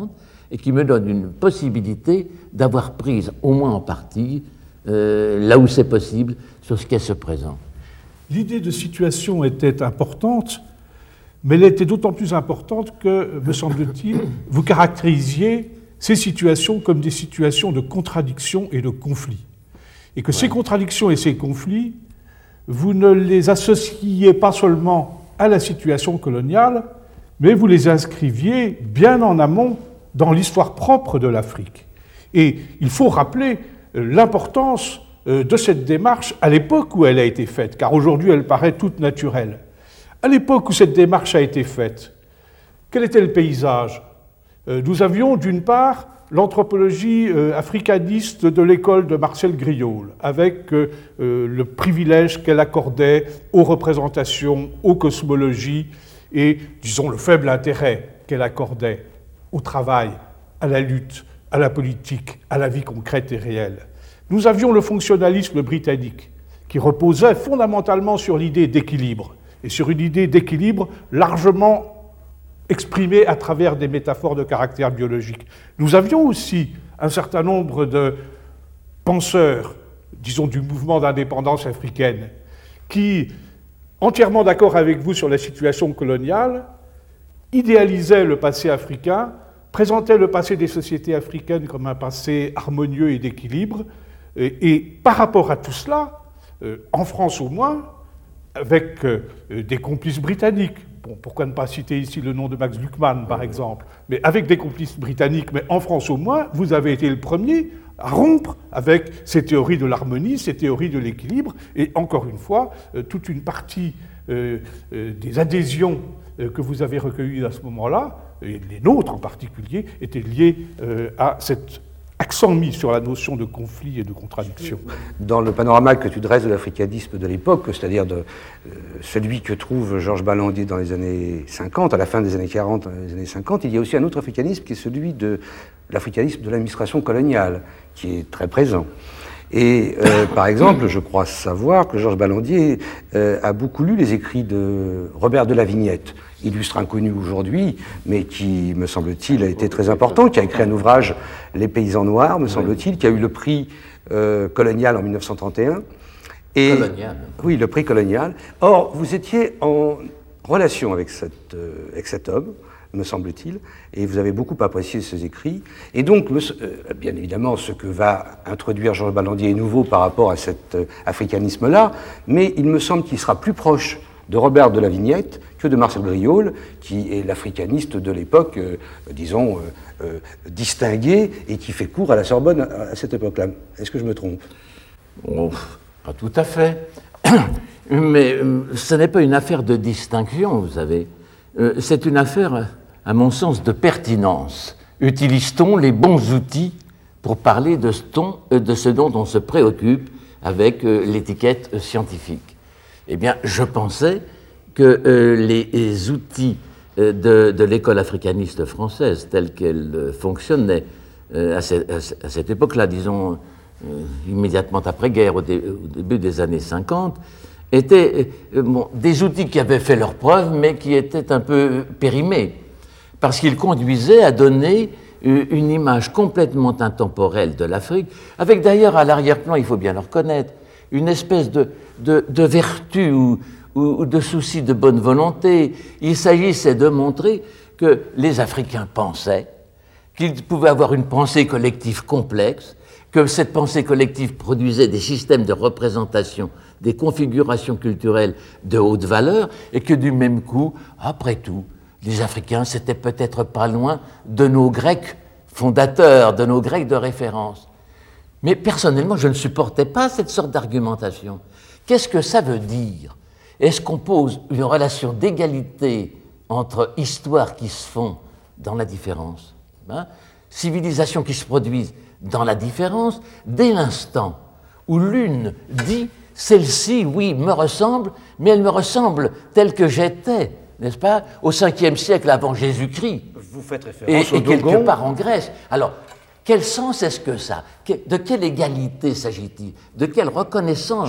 et qui me donne une possibilité d'avoir prise, au moins en partie, euh, là où c'est possible, sur ce qu'est ce présent. L'idée de situation était importante, mais elle était d'autant plus importante que, me semble-t-il, vous caractérisiez ces situations comme des situations de contradiction et de conflit. Et que ouais. ces contradictions et ces conflits, vous ne les associiez pas seulement à la situation coloniale, mais vous les inscriviez bien en amont dans l'histoire propre de l'Afrique. Et il faut rappeler l'importance de cette démarche à l'époque où elle a été faite, car aujourd'hui elle paraît toute naturelle. À l'époque où cette démarche a été faite, quel était le paysage ? Nous avions d'une part l'anthropologie africaniste de l'école de Marcel Griaule, avec le privilège qu'elle accordait aux représentations, aux cosmologies, et, disons, le faible intérêt qu'elle accordait au travail, à la lutte, à la politique, à la vie concrète et réelle. Nous avions le fonctionnalisme britannique, qui reposait fondamentalement sur l'idée d'équilibre, et sur une idée d'équilibre largement exprimée à travers des métaphores de caractère biologique. Nous avions aussi un certain nombre de penseurs, disons, du mouvement d'indépendance africaine, qui, entièrement d'accord avec vous sur la situation coloniale, idéalisait le passé africain, présentait le passé des sociétés africaines comme un passé harmonieux et d'équilibre, et, et par rapport à tout cela, euh, en France au moins, avec euh, des complices britanniques, bon, pourquoi ne pas citer ici le nom de Max Luckmann par exemple, mais avec des complices britanniques, mais en France au moins, vous avez été le premier à rompre avec ces théories de l'harmonie, ces théories de l'équilibre, et encore une fois, euh, toute une partie euh, euh, des adhésions euh, que vous avez recueillies à ce moment-là, et les nôtres en particulier, étaient liées euh, à cet accent mis sur la notion de conflit et de contradiction. Dans le panorama que tu dresses de l'africanisme de l'époque, c'est-à-dire de euh, celui que trouve Georges Ballandier dans les années cinquante, à la fin des années quarante, dans les années cinquante, il y a aussi un autre africanisme qui est celui de l'africanisme de l'administration coloniale, qui est très présent. Et euh, par exemple, je crois savoir que Georges Ballandier euh, a beaucoup lu les écrits de Robert de la Vignette, illustre inconnu aujourd'hui, mais qui, me semble-t-il, a été très important, qui a écrit un ouvrage, Les paysans noirs, me semble-t-il, qui a eu le prix euh, colonial en mille neuf cent trente et un. Et, colonial. Oui, le prix colonial. Or, vous étiez en relation avec, cette, euh, avec cet homme, me semble-t-il, et vous avez beaucoup apprécié ses écrits. Et donc, me, euh, bien évidemment, ce que va introduire Georges Ballandier est nouveau par rapport à cet euh, africanisme-là, mais il me semble qu'il sera plus proche de Robert de la Vignette que de Marcel Griaule, qui est l'africaniste de l'époque, euh, disons, euh, euh, distingué, et qui fait cours à la Sorbonne à, à cette époque-là. Est-ce que je me trompe ? Oh, pas tout à fait. Mais euh, ce n'est pas une affaire de distinction, vous savez. Euh, c'est une affaire, à mon sens, de pertinence. Utilise-t-on les bons outils pour parler de ce, ton, euh, de ce dont on se préoccupe avec euh, l'étiquette euh, scientifique ? Eh bien, je pensais que euh, les, les outils euh, de, de l'école africaniste française, telle qu'elle euh, fonctionnait euh, à, cette, à cette époque-là, disons euh, immédiatement après-guerre, au, dé, au début des années cinquante, étaient euh, bon, des outils qui avaient fait leurs preuves, mais qui étaient un peu périmés, parce qu'ils conduisaient à donner euh, une image complètement intemporelle de l'Afrique, avec d'ailleurs à l'arrière-plan, il faut bien le reconnaître, une espèce de, de, de vertu ou, ou, ou de souci de bonne volonté. Il s'agissait de montrer que les Africains pensaient, qu'ils pouvaient avoir une pensée collective complexe, que cette pensée collective produisait des systèmes de représentation, des configurations culturelles de haute valeur, et que du même coup, après tout, les Africains, c'était peut-être pas loin de nos Grecs fondateurs, de nos Grecs de référence. Mais personnellement, je ne supportais pas cette sorte d'argumentation. Qu'est-ce que ça veut dire ? Est-ce qu'on pose une relation d'égalité entre histoires qui se font dans la différence, hein, civilisations qui se produisent dans la différence, dès l'instant où l'une dit « celle-ci, oui, me ressemble, mais elle me ressemble telle que j'étais », n'est-ce pas, au cinquième siècle avant Jésus-Christ. Vous faites référence et, au et quelque Dogon. part en Grèce. Alors, quel sens est-ce que ça ? De quelle égalité s'agit-il ? De quelle reconnaissance ? Georges,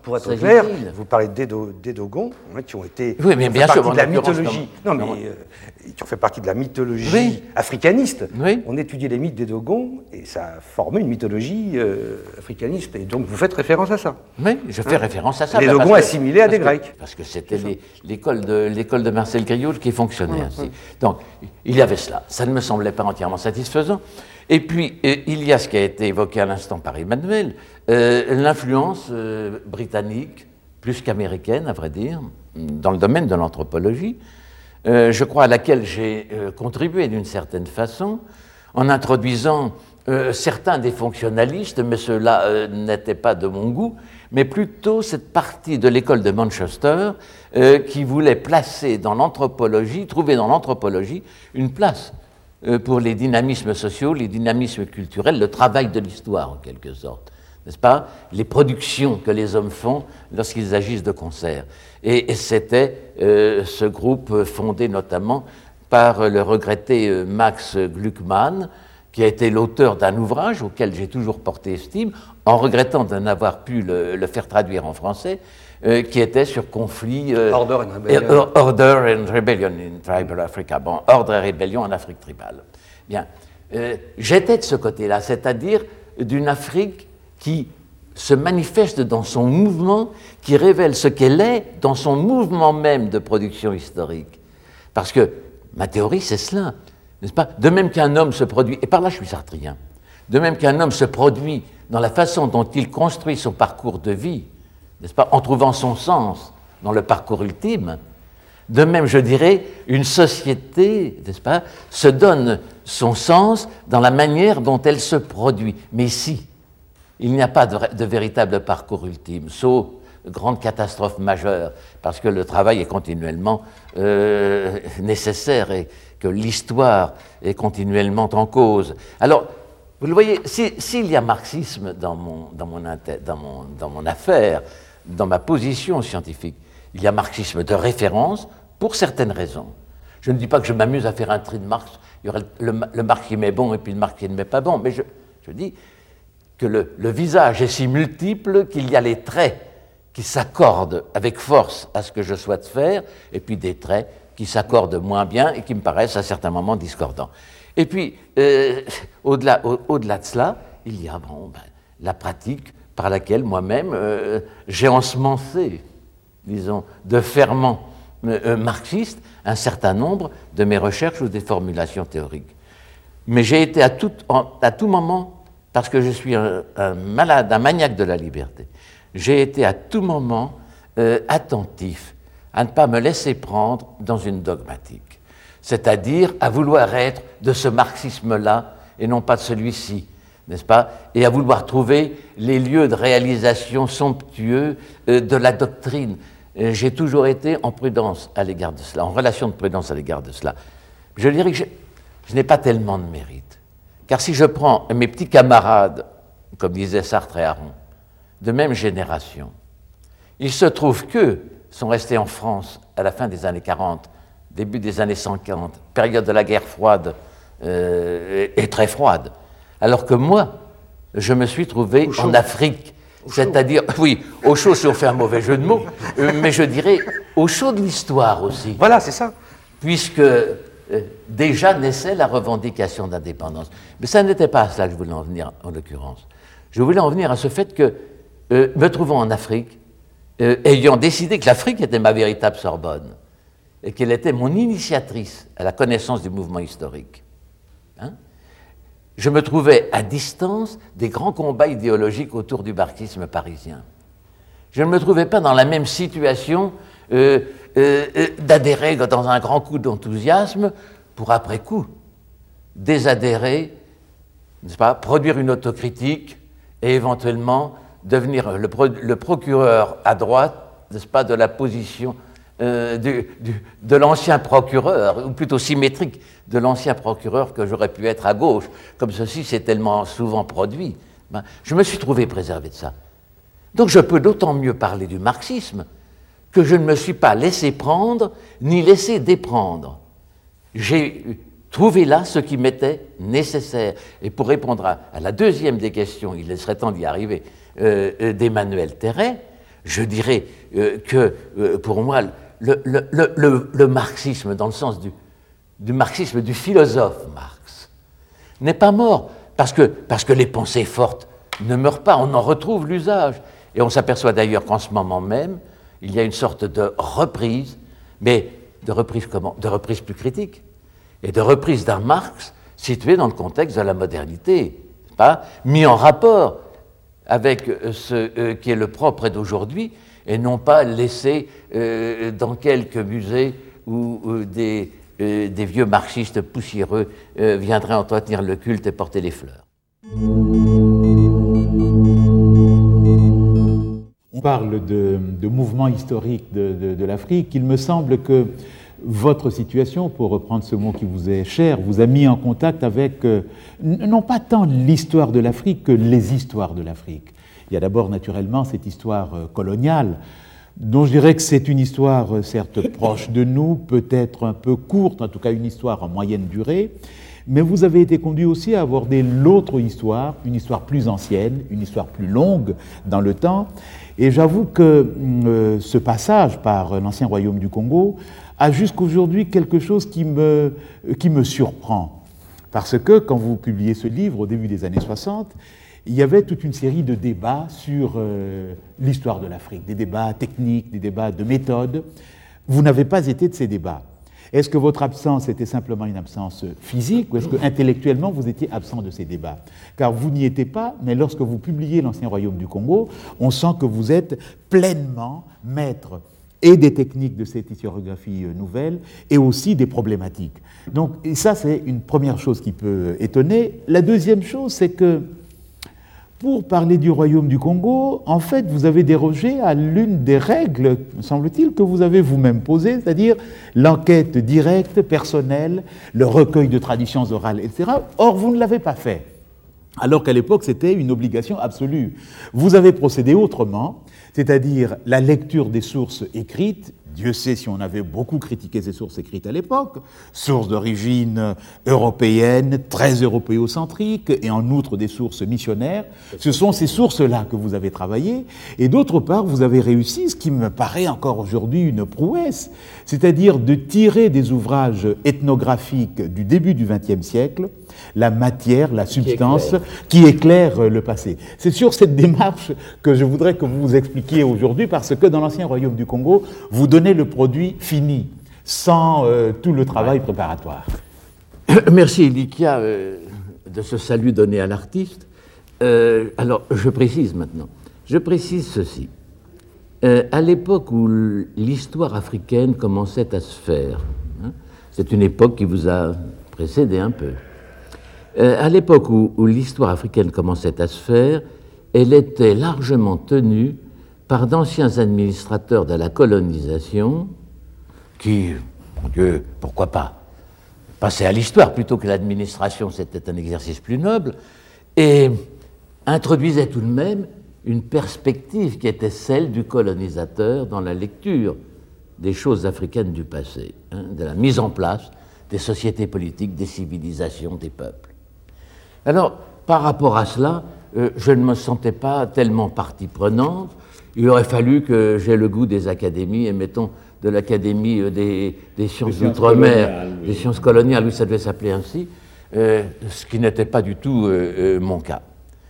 pour être clair, vous parlez des Dogons, hein, qui ont été oui, mais bien sûr, de la mythologie. Non, mais euh, qui ont fait partie de la mythologie oui. africaniste. Oui. On étudie les mythes des Dogons et ça a formé une mythologie euh, africaniste. Et donc vous faites référence à ça. Oui, je fais hein? référence à ça. Les Dogons assimilés à des Grecs. Parce que c'était l'école de, l'école de Marcel Griault qui fonctionnait ainsi. Hum. Donc il y avait cela. Ça ne me semblait pas entièrement satisfaisant. Et puis, euh, il y a ce qui a été évoqué à l'instant par Emmanuel, euh, l'influence euh, britannique, plus qu'américaine, à vrai dire, dans le domaine de l'anthropologie, euh, je crois à laquelle j'ai euh, contribué d'une certaine façon, en introduisant euh, certains des fonctionnalistes, mais ceux-là euh, n'étaient pas de mon goût, mais plutôt cette partie de l'école de Manchester euh, qui voulait placer dans l'anthropologie, trouver dans l'anthropologie une place pour les dynamismes sociaux, les dynamismes culturels, le travail de l'histoire en quelque sorte, n'est-ce pas? Les productions que les hommes font lorsqu'ils agissent de concert. Et, et c'était euh, ce groupe fondé notamment par le regretté euh, Max Gluckmann, qui a été l'auteur d'un ouvrage auquel j'ai toujours porté estime, en regrettant de n'avoir pu le, le faire traduire en français, Euh, qui était sur conflit euh, Order and Rebellion. Euh, Order and Rebellion in Tribal Africa. Bon, ordre et rébellion en Afrique tribale. Bien, euh, j'étais de ce côté-là, c'est-à-dire d'une Afrique qui se manifeste dans son mouvement, qui révèle ce qu'elle est dans son mouvement même de production historique. Parce que ma théorie, c'est cela, n'est-ce pas? De même qu'un homme se produit, et par là je suis sartrien, de même qu'un homme se produit dans la façon dont il construit son parcours de vie, n'est-ce pas, en trouvant son sens dans le parcours ultime, de même, je dirais, une société, n'est-ce pas, se donne son sens dans la manière dont elle se produit. Mais ici, il n'y a pas de, de véritable parcours ultime, sauf grande catastrophe majeure, parce que le travail est continuellement euh, nécessaire et que l'histoire est continuellement en cause. Alors, vous le voyez, s'il si y a marxisme dans mon, dans, mon, dans, mon, dans mon affaire, dans ma position scientifique, il y a marxisme de référence pour certaines raisons. Je ne dis pas que je m'amuse à faire un tri de Marx, il y aurait le, le, le Marx qui m'est bon et puis le Marx qui ne m'est pas bon, mais je, je dis que le, le visage est si multiple qu'il y a les traits qui s'accordent avec force à ce que je souhaite faire, et puis des traits qui s'accordent moins bien et qui me paraissent à certains moments discordants. Et puis, euh, au-delà, au, au-delà de cela, il y a bon, ben, la pratique par laquelle moi-même euh, j'ai ensemencé, disons, de ferments euh, marxistes un certain nombre de mes recherches ou des formulations théoriques. Mais j'ai été à tout, en, à tout moment, parce que je suis un, un malade, un maniaque de la liberté, j'ai été à tout moment euh, attentif à ne pas me laisser prendre dans une dogmatique, c'est-à-dire à vouloir être de ce marxisme-là et non pas de celui-ci, n'est-ce pas? Et à vouloir trouver les lieux de réalisation somptueux euh, de la doctrine. Euh, j'ai toujours été en prudence à l'égard de cela, en relation de prudence à l'égard de cela. Je dirais que je, je n'ai pas tellement de mérite, car si je prends mes petits camarades, comme disaient Sartre et Aron, de même génération, il se trouve qu'eux sont restés en France à la fin des années quarante, début des années cinquante, période de la guerre froide euh, et, et très froide, alors que moi, je me suis trouvé en Afrique, c'est-à-dire, oui, au chaud si on fait un mauvais jeu de mots, euh, mais je dirais au chaud de l'histoire aussi. Voilà, c'est ça. Puisque euh, déjà naissait la revendication d'indépendance. Mais ça n'était pas à cela que je voulais en venir, en l'occurrence. Je voulais en venir à ce fait que, euh, me trouvant en Afrique, euh, ayant décidé que l'Afrique était ma véritable Sorbonne, et qu'elle était mon initiatrice à la connaissance du mouvement historique, hein, je me trouvais à distance des grands combats idéologiques autour du marxisme parisien. Je ne me trouvais pas dans la même situation euh, euh, euh, d'adhérer dans un grand coup d'enthousiasme pour après coup désadhérer, n'est-ce pas, produire une autocritique et éventuellement devenir le, pro le procureur à droite, n'est-ce pas, de la position Euh, du, du, de l'ancien procureur, ou plutôt symétrique de l'ancien procureur que j'aurais pu être à gauche, comme ceci s'est tellement souvent produit. Ben, je me suis trouvé préservé de ça. Donc je peux d'autant mieux parler du marxisme que je ne me suis pas laissé prendre ni laissé déprendre. J'ai trouvé là ce qui m'était nécessaire. Et pour répondre à, à la deuxième des questions, il serait temps d'y arriver, euh, d'Emmanuel Terret, je dirais euh, que, euh, pour moi, le, le, le, le, le marxisme, dans le sens du, du marxisme du philosophe Marx, n'est pas mort, parce que, parce que les pensées fortes ne meurent pas, on en retrouve l'usage. Et on s'aperçoit d'ailleurs qu'en ce moment même, il y a une sorte de reprise, mais de reprise comment ? De reprise plus critique, et de reprise d'un Marx situé dans le contexte de la modernité, pas mis en rapport avec ce euh, qui est le propre d'aujourd'hui, et non pas laissé euh, dans quelques musées où, où des, euh, des vieux marxistes poussiéreux euh, viendraient entretenir le culte et porter les fleurs. On parle de, de mouvement historique de, de, de l'Afrique. Il me semble que votre situation, pour reprendre ce mot qui vous est cher, vous a mis en contact avec, euh, non pas tant l'histoire de l'Afrique que les histoires de l'Afrique. Il y a d'abord naturellement cette histoire euh, coloniale, dont je dirais que c'est une histoire euh, certes proche de nous, peut-être un peu courte, en tout cas une histoire en moyenne durée, mais vous avez été conduit aussi à aborder l'autre histoire, une histoire plus ancienne, une histoire plus longue dans le temps. Et j'avoue que euh, ce passage par l'ancien royaume du Congo a jusqu'aujourd'hui quelque chose qui me, qui me surprend. Parce que quand vous publiez ce livre au début des années soixante, il y avait toute une série de débats sur euh, l'histoire de l'Afrique, des débats techniques, des débats de méthode. Vous n'avez pas été de ces débats. Est-ce que votre absence était simplement une absence physique ou est-ce que intellectuellement vous étiez absent de ces débats ? Car vous n'y étiez pas, mais lorsque vous publiez l'Ancien Royaume du Congo, on sent que vous êtes pleinement maître et des techniques de cette historiographie nouvelle et aussi des problématiques. Donc et ça, c'est une première chose qui peut étonner. La deuxième chose, c'est que pour parler du Royaume du Congo, en fait, vous avez dérogé à l'une des règles, me semble-t-il, que vous avez vous-même posées, c'est-à-dire l'enquête directe, personnelle, le recueil de traditions orales, et cetera. Or, vous ne l'avez pas fait, alors qu'à l'époque, c'était une obligation absolue. Vous avez procédé autrement, c'est-à-dire la lecture des sources écrites. Dieu sait si on avait beaucoup critiqué ces sources écrites à l'époque, sources d'origine européenne, très européocentriques, et en outre des sources missionnaires. Ce sont ces sources-là que vous avez travaillées, et d'autre part, vous avez réussi, ce qui me paraît encore aujourd'hui une prouesse, c'est-à-dire de tirer des ouvrages ethnographiques du début du vingtième siècle, la matière, la substance qui éclaire, qui éclaire le passé. C'est sur cette démarche que je voudrais que vous vous expliquiez aujourd'hui, parce que dans l'ancien royaume du Congo, vous donnez le produit fini, sans euh, tout le travail préparatoire. Merci, Ilikia, euh, de ce salut donné à l'artiste. Euh, alors, je précise maintenant. Je précise ceci. Euh, à l'époque où l'histoire africaine commençait à se faire, hein, c'est une époque qui vous a précédé un peu, euh, à l'époque où, où l'histoire africaine commençait à se faire, elle était largement tenue par d'anciens administrateurs de la colonisation qui, mon Dieu, pourquoi pas, passaient à l'histoire plutôt que l'administration, c'était un exercice plus noble, et introduisaient tout de même une perspective qui était celle du colonisateur dans la lecture des choses africaines du passé, hein, de la mise en place des sociétés politiques, des civilisations, des peuples. Alors, par rapport à cela, euh, je ne me sentais pas tellement partie prenante. Il aurait fallu que j'aie le goût des académies, et mettons de l'académie des, des sciences d'outre-mer, oui. Des sciences coloniales, oui, ça devait s'appeler ainsi, euh, ce qui n'était pas du tout euh, euh, mon cas.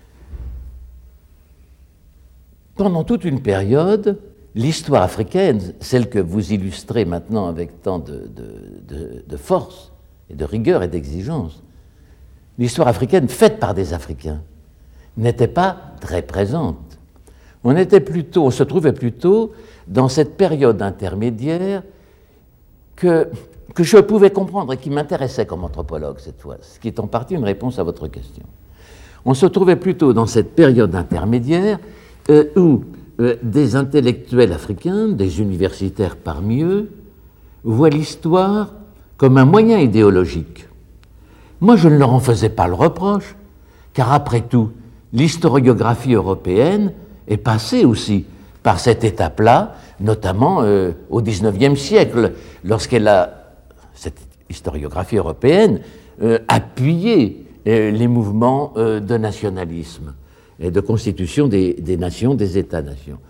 Pendant toute une période, l'histoire africaine, celle que vous illustrez maintenant avec tant de, de, de, de force et de rigueur et d'exigence, l'histoire africaine faite par des Africains n'était pas très présente. On était plutôt, on se trouvait plutôt dans cette période intermédiaire que, que je pouvais comprendre et qui m'intéressait comme anthropologue cette fois, ce qui est en partie une réponse à votre question. On se trouvait plutôt dans cette période intermédiaire euh, où euh, des intellectuels africains, des universitaires parmi eux, voient l'histoire comme un moyen idéologique. Moi, je ne leur en faisais pas le reproche, car après tout, l'historiographie européenne est passée aussi par cette étape-là, notamment euh, au dix-neuvième siècle, lorsqu'elle a, cette historiographie européenne, euh, appuyé euh, les mouvements euh, de nationalisme et de constitution des, des nations, des États-nations.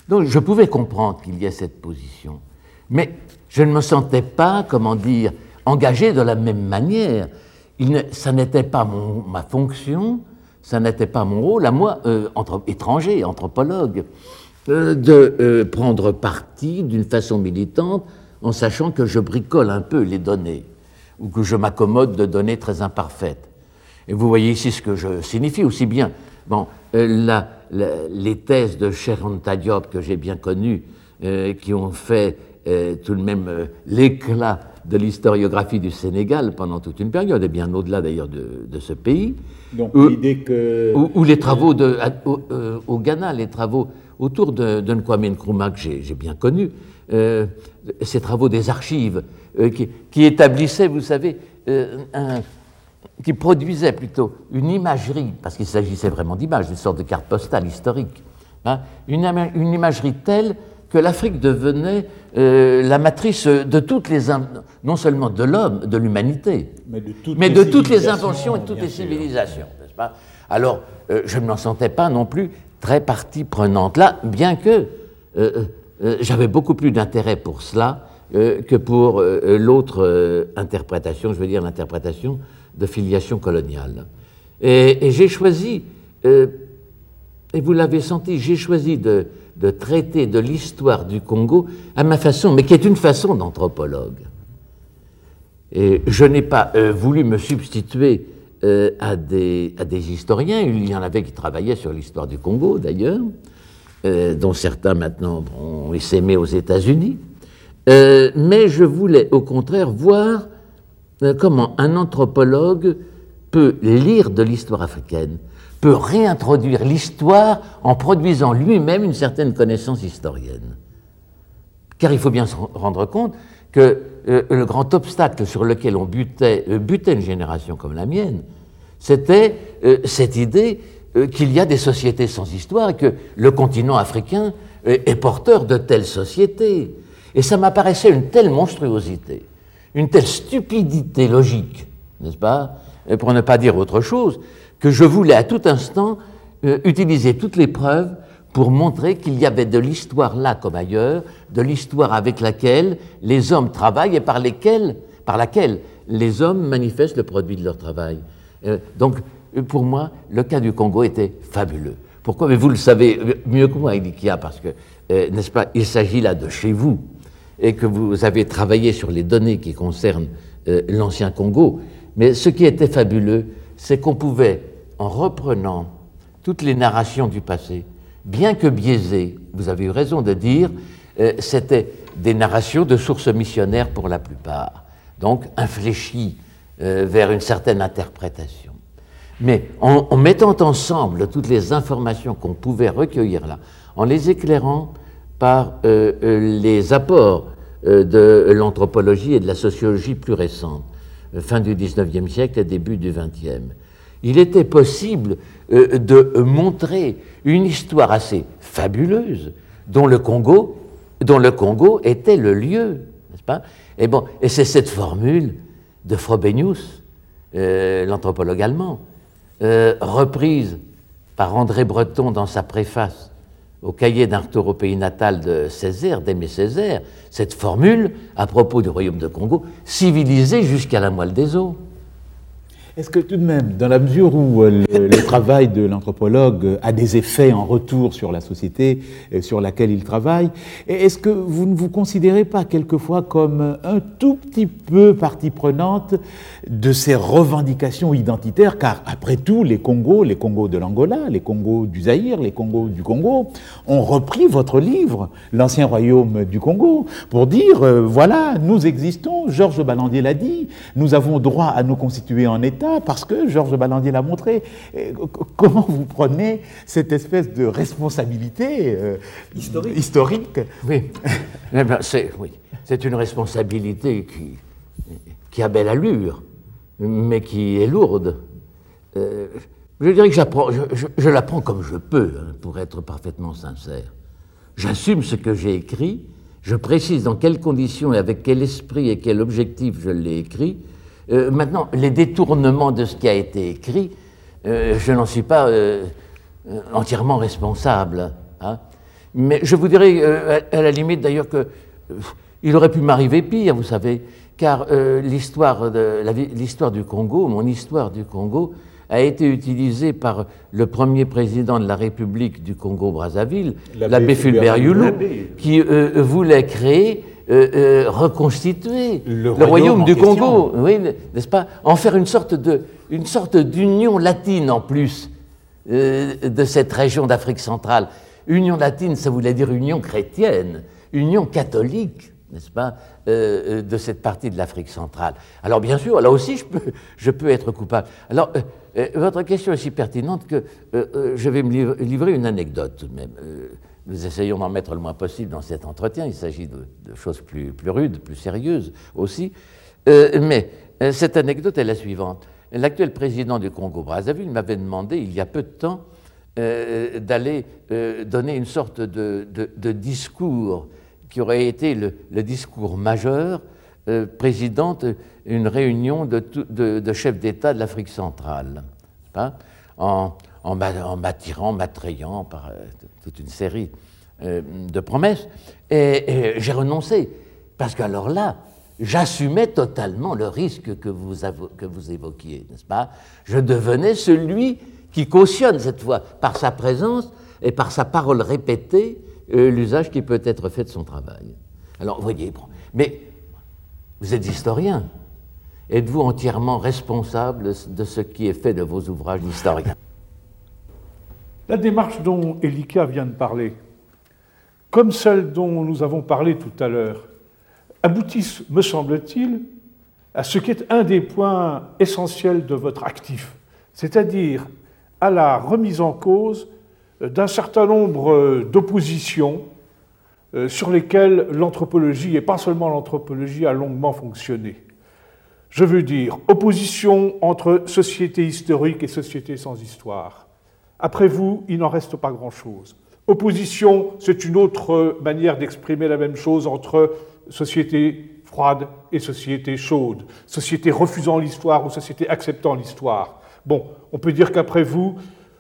Donc je pouvais comprendre qu'il y ait cette position, mais je ne me sentais pas, comment dire, engagé de la même manière. Il ne, ça n'était pas mon, ma fonction, ça n'était pas mon rôle, à moi, euh, entre, étranger, anthropologue, euh, de euh, prendre parti d'une façon militante en sachant que je bricole un peu les données, ou que je m'accommode de données très imparfaites. Et vous voyez ici ce que je signifie aussi bien. Bon, euh, la, la, les thèses de Cheikh Anta Diop que j'ai bien connues, euh, qui ont fait euh, tout de même euh, l'éclat de l'historiographie du Sénégal pendant toute une période, et bien au-delà d'ailleurs de, de ce pays. Donc où, l'idée que... Ou, ou les travaux de, à, au, euh, au Ghana, les travaux autour de, de Nkwame Nkrumah que j'ai, j'ai bien connus, euh, ces travaux des archives, euh, qui, qui établissaient, vous savez, euh, un, qui produisaient plutôt une imagerie, parce qu'il s'agissait vraiment d'images, une sorte de carte postale historique, hein, une, une imagerie telle que l'Afrique devenait euh, la matrice de toutes les, non seulement de l'homme, de l'humanité, mais de toutes, mais les, de toutes les inventions et de toutes les sûr. civilisations, n'est-ce pas? Alors, euh, je ne m'en sentais pas non plus très partie prenante là, bien que euh, euh, j'avais beaucoup plus d'intérêt pour cela euh, que pour euh, l'autre euh, interprétation, je veux dire l'interprétation de filiation coloniale. Et, et j'ai choisi, euh, et vous l'avez senti, j'ai choisi de de traiter de l'histoire du Congo à ma façon, mais qui est une façon d'anthropologue. Et je n'ai pas euh, voulu me substituer euh, à, des, à des historiens, il y en avait qui travaillaient sur l'histoire du Congo d'ailleurs, euh, dont certains maintenant ont essaimé aux États-Unis, euh, mais je voulais au contraire voir euh, comment un anthropologue peut lire de l'histoire africaine, peut réintroduire l'histoire en produisant lui-même une certaine connaissance historienne. Car il faut bien se rendre compte que euh, le grand obstacle sur lequel on butait, euh, butait une génération comme la mienne, c'était euh, cette idée euh, qu'il y a des sociétés sans histoire et que le continent africain euh, est porteur de telles sociétés. Et ça m'apparaissait une telle monstruosité, une telle stupidité logique, n'est-ce pas, pour ne pas dire autre chose, que je voulais à tout instant euh, utiliser toutes les preuves pour montrer qu'il y avait de l'histoire là comme ailleurs, de l'histoire avec laquelle les hommes travaillent et par, lesquels, par laquelle les hommes manifestent le produit de leur travail. Euh, donc, pour moi, le cas du Congo était fabuleux. Pourquoi? Mais vous le savez mieux que moi, Ilikia, parce que, euh, n'est-ce pas, il s'agit là de chez vous, et que vous avez travaillé sur les données qui concernent euh, l'ancien Congo. Mais ce qui était fabuleux, c'est qu'on pouvait, en reprenant toutes les narrations du passé, bien que biaisées, vous avez eu raison de dire, euh, c'était des narrations de sources missionnaires pour la plupart, donc infléchies euh, vers une certaine interprétation. Mais en, en mettant ensemble toutes les informations qu'on pouvait recueillir là, en les éclairant par euh, euh, les apports euh, de l'anthropologie et de la sociologie plus récente, fin du dix-neuvième siècle et début du vingtième. Il était possible euh, de montrer une histoire assez fabuleuse dont le Congo, dont le Congo était le lieu, n'est-ce pas? Et bon, et c'est cette formule de Frobenius, euh, l'anthropologue allemand, euh, reprise par André Breton dans sa préface au cahier d'un retour au pays natal de Césaire, d'Aimé Césaire, cette formule à propos du royaume de Congo, civilisé jusqu'à la moelle des os. Est-ce que tout de même, dans la mesure où le, le travail de l'anthropologue a des effets en retour sur la société sur laquelle il travaille, est-ce que vous ne vous considérez pas quelquefois comme un tout petit peu partie prenante de ces revendications identitaires? Car après tout, les Congos, les Congos de l'Angola, les Congos du Zaïre, les Congos du Congo, ont repris votre livre, L'ancien royaume du Congo, pour dire, euh, voilà, nous existons, Georges Balandier l'a dit, nous avons droit à nous constituer en État, parce que Georges Balandier l'a montré. Comment vous prenez cette espèce de responsabilité euh, historique. historique Oui, eh ben, c'est, oui. c'est une responsabilité qui, qui a belle allure, mais qui est lourde. Euh, je dirais que j'apprends, je, je, je la prends comme je peux, hein, pour être parfaitement sincère. J'assume ce que j'ai écrit, je précise dans quelles conditions et avec quel esprit et quel objectif je l'ai écrit. Euh, maintenant, les détournements de ce qui a été écrit, euh, je n'en suis pas euh, entièrement responsable. Hein. Mais je vous dirais, euh, à, à la limite d'ailleurs, que euh, il aurait pu m'arriver pire, vous savez, car euh, l'histoire de, la, l'histoire du Congo, mon histoire du Congo, a été utilisée par le premier président de la République du Congo-Brazzaville, l'abbé Fulbert Youlou, qui euh, voulait créer, euh, euh, reconstituer le, le royaume, royaume du Congo, oui, n'est-ce pas, en faire une sorte de, une sorte d'union latine en plus euh, de cette région d'Afrique centrale. Union latine, ça voulait dire union chrétienne, union catholique, n'est-ce pas, euh, de cette partie de l'Afrique centrale. Alors bien sûr, là aussi, je peux, je peux être coupable. Alors, euh, euh, votre question est si pertinente que euh, euh, je vais me livrer, livrer une anecdote tout de même. Euh, nous essayons d'en mettre le moins possible dans cet entretien. Il s'agit de, de choses plus, plus rudes, plus sérieuses aussi. Euh, mais euh, cette anecdote est la suivante. L'actuel président du Congo-Brazzaville m'avait demandé, il y a peu de temps, euh, d'aller euh, donner une sorte de, de, de discours qui aurait été le, le discours majeur euh, présidant une réunion de, de, de chefs d'État de l'Afrique centrale, hein, en, en, en m'attirant, m'attrayant par euh, toute une série euh, de promesses. Et, et j'ai renoncé, parce qu'alors là, j'assumais totalement le risque que vous, que vous évoquiez, n'est-ce pas? Je devenais celui qui cautionne cette fois, par sa présence et par sa parole répétée, Euh, l'usage qui peut être fait de son travail. Alors, vous voyez, bon, mais vous êtes historien. Êtes-vous entièrement responsable de ce qui est fait de vos ouvrages d'historien? La démarche dont Elika vient de parler, comme celle dont nous avons parlé tout à l'heure, aboutissent, me semble-t-il, à ce qui est un des points essentiels de votre actif, c'est-à-dire à la remise en cause d'un certain nombre d'oppositions sur lesquelles l'anthropologie, et pas seulement l'anthropologie, a longuement fonctionné. Je veux dire, opposition entre société historique et société sans histoire. Après vous, il n'en reste pas grand-chose. Opposition, c'est une autre manière d'exprimer la même chose entre société froide et société chaude, société refusant l'histoire ou société acceptant l'histoire. Bon, on peut dire qu'après vous,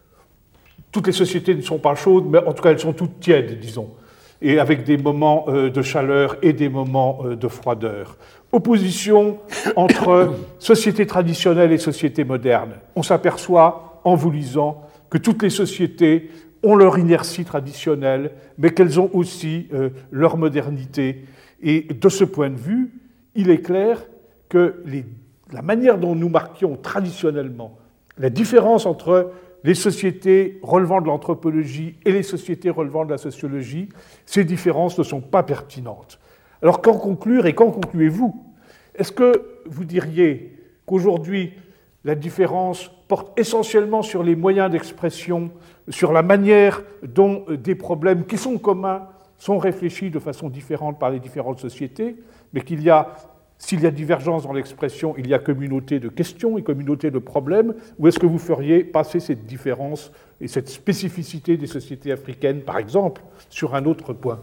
toutes les sociétés ne sont pas chaudes, mais en tout cas, elles sont toutes tièdes, disons, et avec des moments euh, de chaleur et des moments euh, de froideur. Opposition entre société traditionnelle et société moderne. On s'aperçoit, en vous lisant, que toutes les sociétés ont leur inertie traditionnelle, mais qu'elles ont aussi euh, leur modernité. Et de ce point de vue, il est clair que les, la manière dont nous marquions traditionnellement la différence entre les sociétés relevant de l'anthropologie et les sociétés relevant de la sociologie, ces différences ne sont pas pertinentes. Alors, qu'en conclure et qu'en concluez-vous? Est-ce que vous diriez qu'aujourd'hui, la différence porte essentiellement sur les moyens d'expression, sur la manière dont des problèmes qui sont communs sont réfléchis de façon différente par les différentes sociétés, mais qu'il y a s'il y a divergence dans l'expression, il y a communauté de questions et communauté de problèmes, ou est-ce que vous feriez passer cette différence et cette spécificité des sociétés africaines, par exemple, sur un autre point?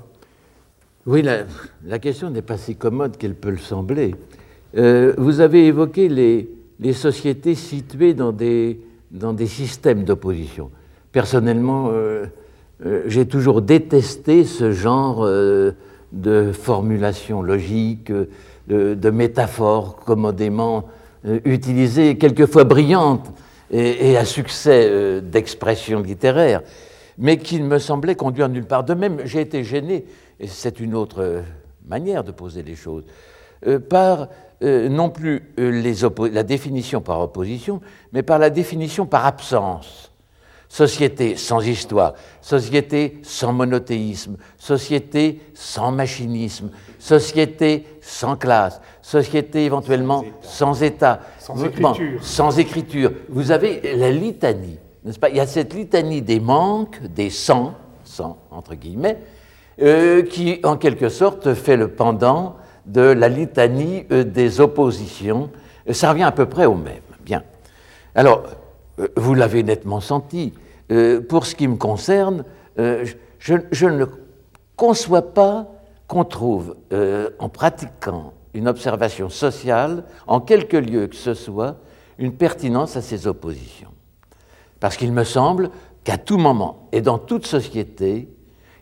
Oui, la, la question n'est pas si commode qu'elle peut le sembler. Euh, vous avez évoqué les, les sociétés situées dans des, dans des systèmes d'opposition. Personnellement, euh, euh, j'ai toujours détesté ce genre euh, de formulation logique, De, de métaphores commodément euh, utilisées, quelquefois brillantes et, et à succès euh, d'expression littéraire, mais qui me semblait conduire nulle part. De même, j'ai été gêné, et c'est une autre euh, manière de poser les choses, euh, par euh, non plus euh, les la définition par opposition, mais par la définition par absence. Société sans histoire, société sans monothéisme, société sans machinisme, société sans classe, société éventuellement sans État, sans, sans écriture. Bon, sans écriture. Vous avez la litanie, n'est-ce pas? Il y a cette litanie des manques, des sans, sans entre guillemets, euh, qui en quelque sorte fait le pendant de la litanie euh, des oppositions. Ça revient à peu près au même. Bien. Alors, vous l'avez nettement senti. Euh, pour ce qui me concerne, euh, je, je ne conçois pas qu'on trouve, euh, en pratiquant une observation sociale, en quelque lieu que ce soit, une pertinence à ces oppositions. Parce qu'il me semble qu'à tout moment, et dans toute société,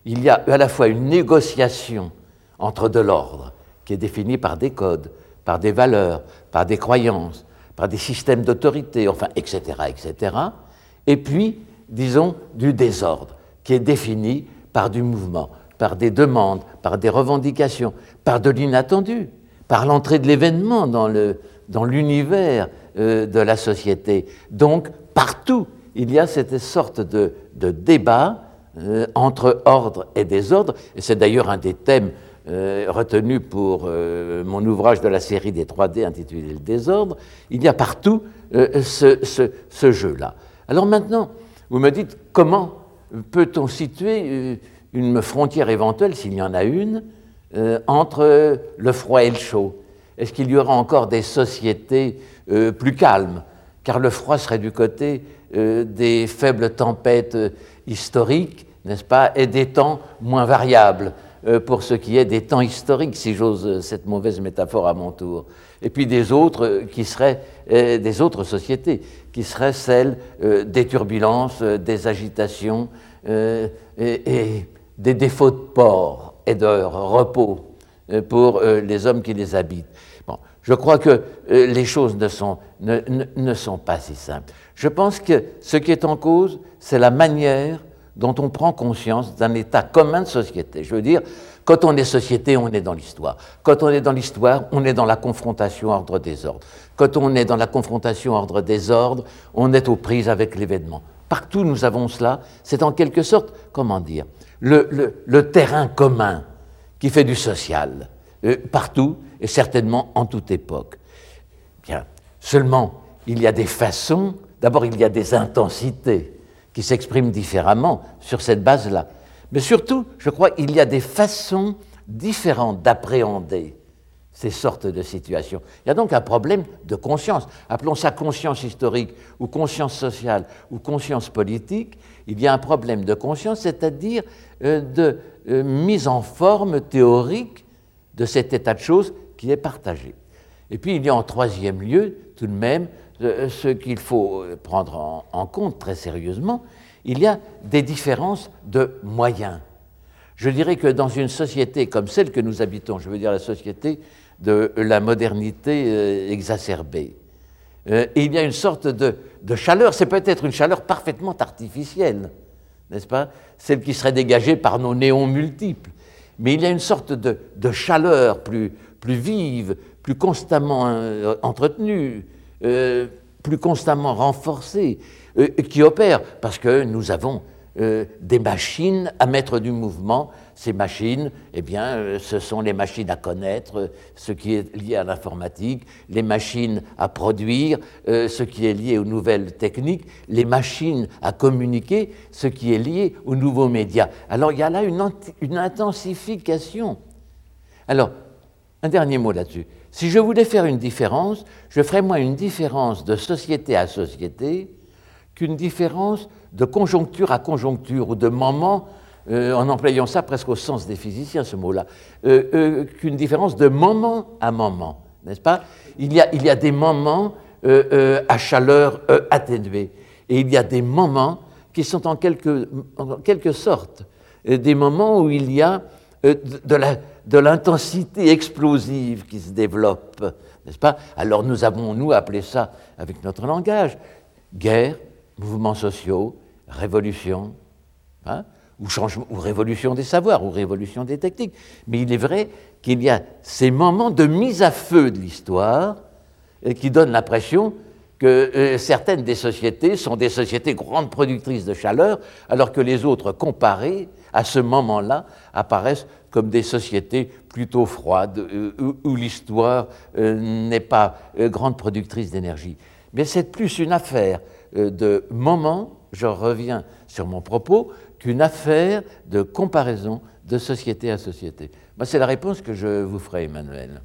il y a à la fois une négociation entre de l'ordre, qui est définie par des codes, par des valeurs, par des croyances, par des systèmes d'autorité, enfin, et cetera, et cetera, et puis, disons, du désordre, qui est défini par du mouvement, par des demandes, par des revendications, par de l'inattendu, par l'entrée de l'événement dans le, dans l'univers euh, de la société. Donc, partout, il y a cette sorte de, de débat euh, entre ordre et désordre, et c'est d'ailleurs un des thèmes euh, retenus pour euh, mon ouvrage de la série des trois D intitulé « Le désordre ». Il y a partout euh, ce, ce, ce jeu-là. Alors maintenant, vous me dites, comment peut-on situer euh, une frontière éventuelle, s'il y en a une, euh, entre le froid et le chaud? Est-ce qu'il y aura encore des sociétés euh, plus calmes? Car le froid serait du côté euh, des faibles tempêtes euh, historiques, n'est-ce pas, et des temps moins variables, euh, pour ce qui est des temps historiques, si j'ose cette mauvaise métaphore à mon tour. Et puis des autres euh, qui seraient euh, des autres sociétés, qui seraient celles euh, des turbulences, euh, des agitations euh, et, et des défauts de port et de repos euh, pour euh, les hommes qui les habitent. Bon, je crois que euh, les choses ne sont, ne, ne, ne sont pas si simples. Je pense que ce qui est en cause, c'est la manière dont on prend conscience d'un état commun de société. Je veux dire, quand on est société, on est dans l'histoire. Quand on est dans l'histoire, on est dans la confrontation ordre-désordre. Quand on est dans la confrontation ordre-désordre, on est aux prises avec l'événement. Partout nous avons cela. C'est en quelque sorte, comment dire, le, le, le terrain commun qui fait du social, euh, partout et certainement en toute époque. Bien, seulement, il y a des façons, d'abord il y a des intensités qui s'expriment différemment sur cette base-là. Mais surtout, je crois qu'il y a des façons différentes d'appréhender ces sortes de situations. Il y a donc un problème de conscience. Appelons ça conscience historique, ou conscience sociale, ou conscience politique. Il y a un problème de conscience, c'est-à-dire euh, de euh, mise en forme théorique de cet état de choses qui est partagé. Et puis, il y a en troisième lieu, tout de même, ce qu'il faut prendre en, en compte très sérieusement, il y a des différences de moyens. Je dirais que dans une société comme celle que nous habitons, je veux dire la société de la modernité euh, exacerbée, euh, il y a une sorte de, de chaleur, c'est peut-être une chaleur parfaitement artificielle, n'est-ce pas? Celle qui serait dégagée par nos néons multiples. Mais il y a une sorte de, de chaleur plus, plus vive, plus constamment euh, entretenue, Euh, plus constamment renforcée, euh, qui opère, parce que nous avons euh, des machines à mettre du mouvement. Ces machines, eh bien, euh, ce sont les machines à connaître, euh, ce qui est lié à l'informatique, les machines à produire, euh, ce qui est lié aux nouvelles techniques, les machines à communiquer, ce qui est lié aux nouveaux médias. Alors, il y a là une, une intensification. Alors, un dernier mot là-dessus. Si je voulais faire une différence, je ferais moins une différence de société à société qu'une différence de conjoncture à conjoncture ou de moment, euh, en employant ça presque au sens des physiciens, ce mot-là, euh, euh, qu'une différence de moment à moment, n'est-ce pas? Il y a, il y a des moments euh, euh, à chaleur euh, atténuée et il y a des moments qui sont en quelque, en quelque sorte euh, des moments où il y a euh, de, de la... de l'intensité explosive qui se développe, n'est-ce pas? Alors nous avons, nous, appelé ça, avec notre langage, guerre, mouvements sociaux, révolution, hein? ou, changement, ou révolution des savoirs, ou révolution des techniques. Mais il est vrai qu'il y a ces moments de mise à feu de l'histoire euh, qui donnent l'impression que euh, certaines des sociétés sont des sociétés grandes productrices de chaleur, alors que les autres, comparées à ce moment-là, apparaissent comme des sociétés plutôt froides, euh, où, où l'histoire euh, n'est pas euh, grande productrice d'énergie. Mais c'est plus une affaire euh, de moment, je reviens sur mon propos, qu'une affaire de comparaison de société à société. Moi, c'est la réponse que je vous ferai, Emmanuel.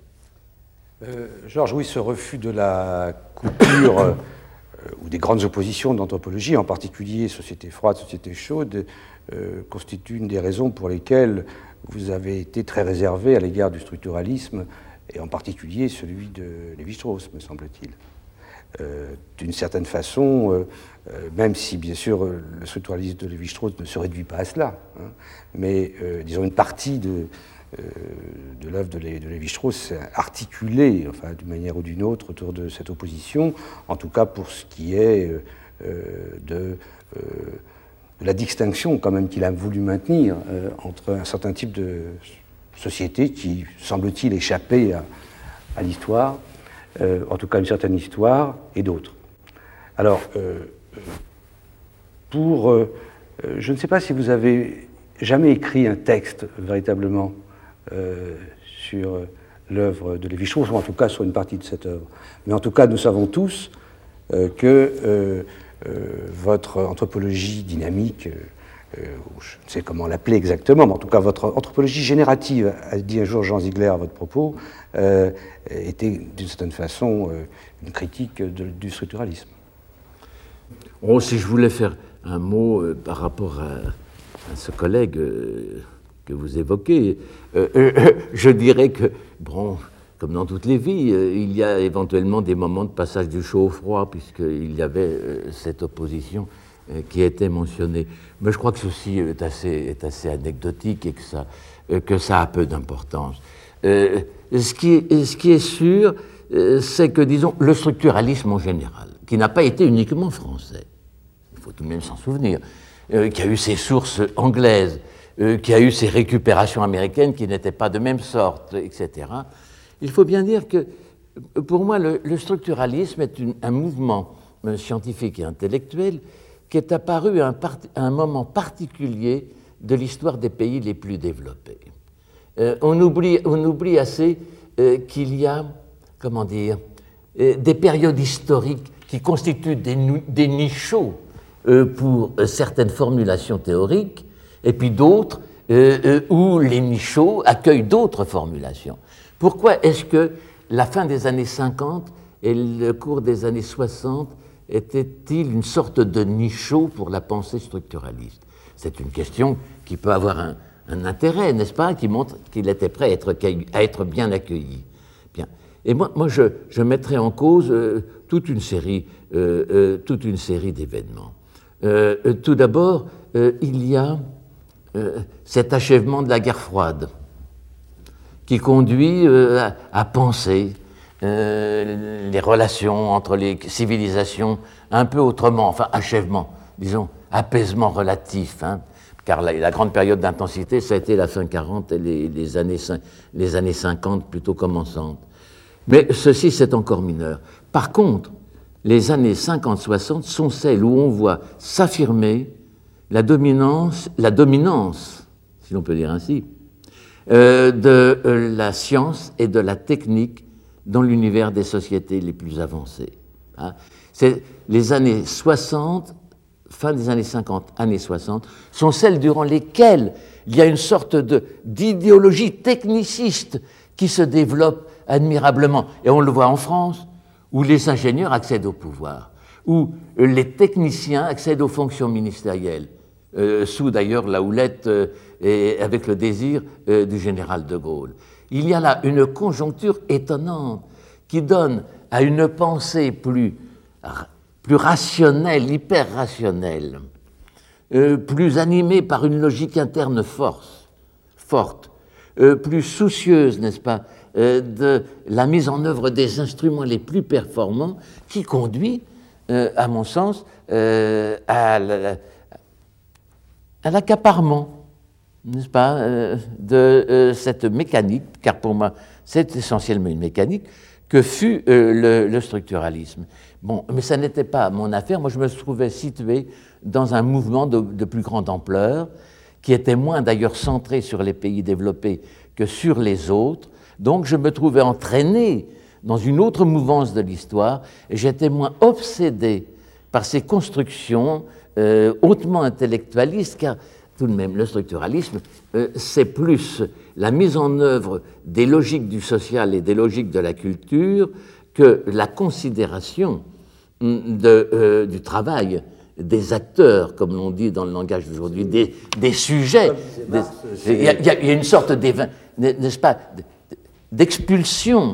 Euh, Georges, oui, ce refus de la coupure euh, ou des grandes oppositions d'anthropologie, en particulier société froide, société chaude, euh, constitue une des raisons pour lesquelles vous avez été très réservé à l'égard du structuralisme, et en particulier celui de Lévi-Strauss, me semble-t-il. euh, d'une certaine façon, euh, euh, même si bien sûr le structuralisme de Lévi-Strauss ne se réduit pas à cela, hein, mais euh, disons une partie de, euh, de l'œuvre de, Lé, de Lévi-Strauss articulée, enfin d'une manière ou d'une autre, autour de cette opposition, en tout cas pour ce qui est euh, de, euh, de la distinction quand même qu'il a voulu maintenir euh, entre un certain type de société qui, semble-t-il, échappait à, à l'histoire, euh, en tout cas une certaine histoire, et d'autres. Alors, euh, pour... Euh, je ne sais pas si vous avez jamais écrit un texte, véritablement, euh, sur l'œuvre de Lévi-Strauss, ou en tout cas sur une partie de cette œuvre. Mais en tout cas, nous savons tous euh, que euh, euh, votre anthropologie dynamique, euh, je ne sais comment l'appeler exactement, mais en tout cas votre anthropologie générative, a dit un jour Jean Ziegler à votre propos, euh, était d'une certaine façon euh, une critique de, du structuralisme. Oh, si je voulais faire un mot euh, par rapport à, à ce collègue euh, que vous évoquez, euh, euh, je dirais que, bon, comme dans toutes les vies, euh, il y a éventuellement des moments de passage du chaud au froid, puisqu'il y avait euh, cette opposition euh, qui était mentionnée. Mais je crois que ceci est assez, est assez anecdotique et que ça, euh, que ça a peu d'importance. Euh, ce, qui est, ce qui est sûr, euh, c'est que, disons, le structuralisme en général, qui n'a pas été uniquement français, il faut tout de même s'en souvenir, euh, qui a eu ses sources anglaises, euh, qui a eu ses récupérations américaines qui n'étaient pas de même sorte, et cetera. Il faut bien dire que, pour moi, le, le structuralisme est une, un mouvement euh, scientifique et intellectuel qui est apparu à un, part, à un moment particulier de l'histoire des pays les plus développés. Euh, on, oublie, on oublie assez euh, qu'il y a, comment dire, euh, des périodes historiques qui constituent des, des nichots euh, pour euh, certaines formulations théoriques, et puis d'autres euh, euh, où les nichots accueillent d'autres formulations. Pourquoi est-ce que la fin des années cinquante et le cours des années soixante était-il une sorte de nichot pour la pensée structuraliste? C'est une question qui peut avoir un, un intérêt, n'est-ce pas, qui montre qu'il était prêt à être, à être bien accueilli. Bien. Et moi, moi je, je mettrais en cause euh, toute une série, euh, euh, toute une série d'événements. Euh, euh, tout d'abord, euh, il y a euh, cet achèvement de la guerre froide, qui conduit euh, à, à penser euh, les relations entre les civilisations un peu autrement, enfin achèvement, disons, apaisement relatif, hein, car la, la grande période d'intensité, ça a été la fin quarante et les, les, années, les années cinquante plutôt commençantes. Mais ceci, c'est encore mineur. Par contre, les années cinquante soixante sont celles où on voit s'affirmer la dominance, la dominance, si l'on peut dire ainsi, Euh, de euh, la science et de la technique dans l'univers des sociétés les plus avancées. Hein. C'est les années soixante, fin des années cinquante, années soixante, sont celles durant lesquelles il y a une sorte de, d'idéologie techniciste qui se développe admirablement. Et on le voit en France, où les ingénieurs accèdent au pouvoir, où les techniciens accèdent aux fonctions ministérielles, euh, sous d'ailleurs la houlette euh, et avec le désir euh, du général de Gaulle. Il y a là une conjoncture étonnante qui donne à une pensée plus, plus rationnelle, hyper-rationnelle, euh, plus animée par une logique interne force, forte, euh, plus soucieuse, n'est-ce pas, euh, de la mise en œuvre des instruments les plus performants, qui conduit, euh, à mon sens, euh, à, la, à l'accaparement, n'est-ce pas, euh, de euh, cette mécanique, car pour moi c'est essentiellement une mécanique, que fut euh, le, le structuralisme. Bon, mais ça n'était pas mon affaire, moi je me trouvais situé dans un mouvement de, de plus grande ampleur, qui était moins d'ailleurs centré sur les pays développés que sur les autres, donc je me trouvais entraîné dans une autre mouvance de l'histoire, et j'étais moins obsédé par ces constructions euh, hautement intellectualistes, car tout de même, le structuralisme, euh, c'est plus la mise en œuvre des logiques du social et des logiques de la culture que la considération de, euh, du travail des acteurs, comme l'on dit dans le langage d'aujourd'hui, des, des sujets. Il y, y a une sorte, n'est-ce pas, d'expulsion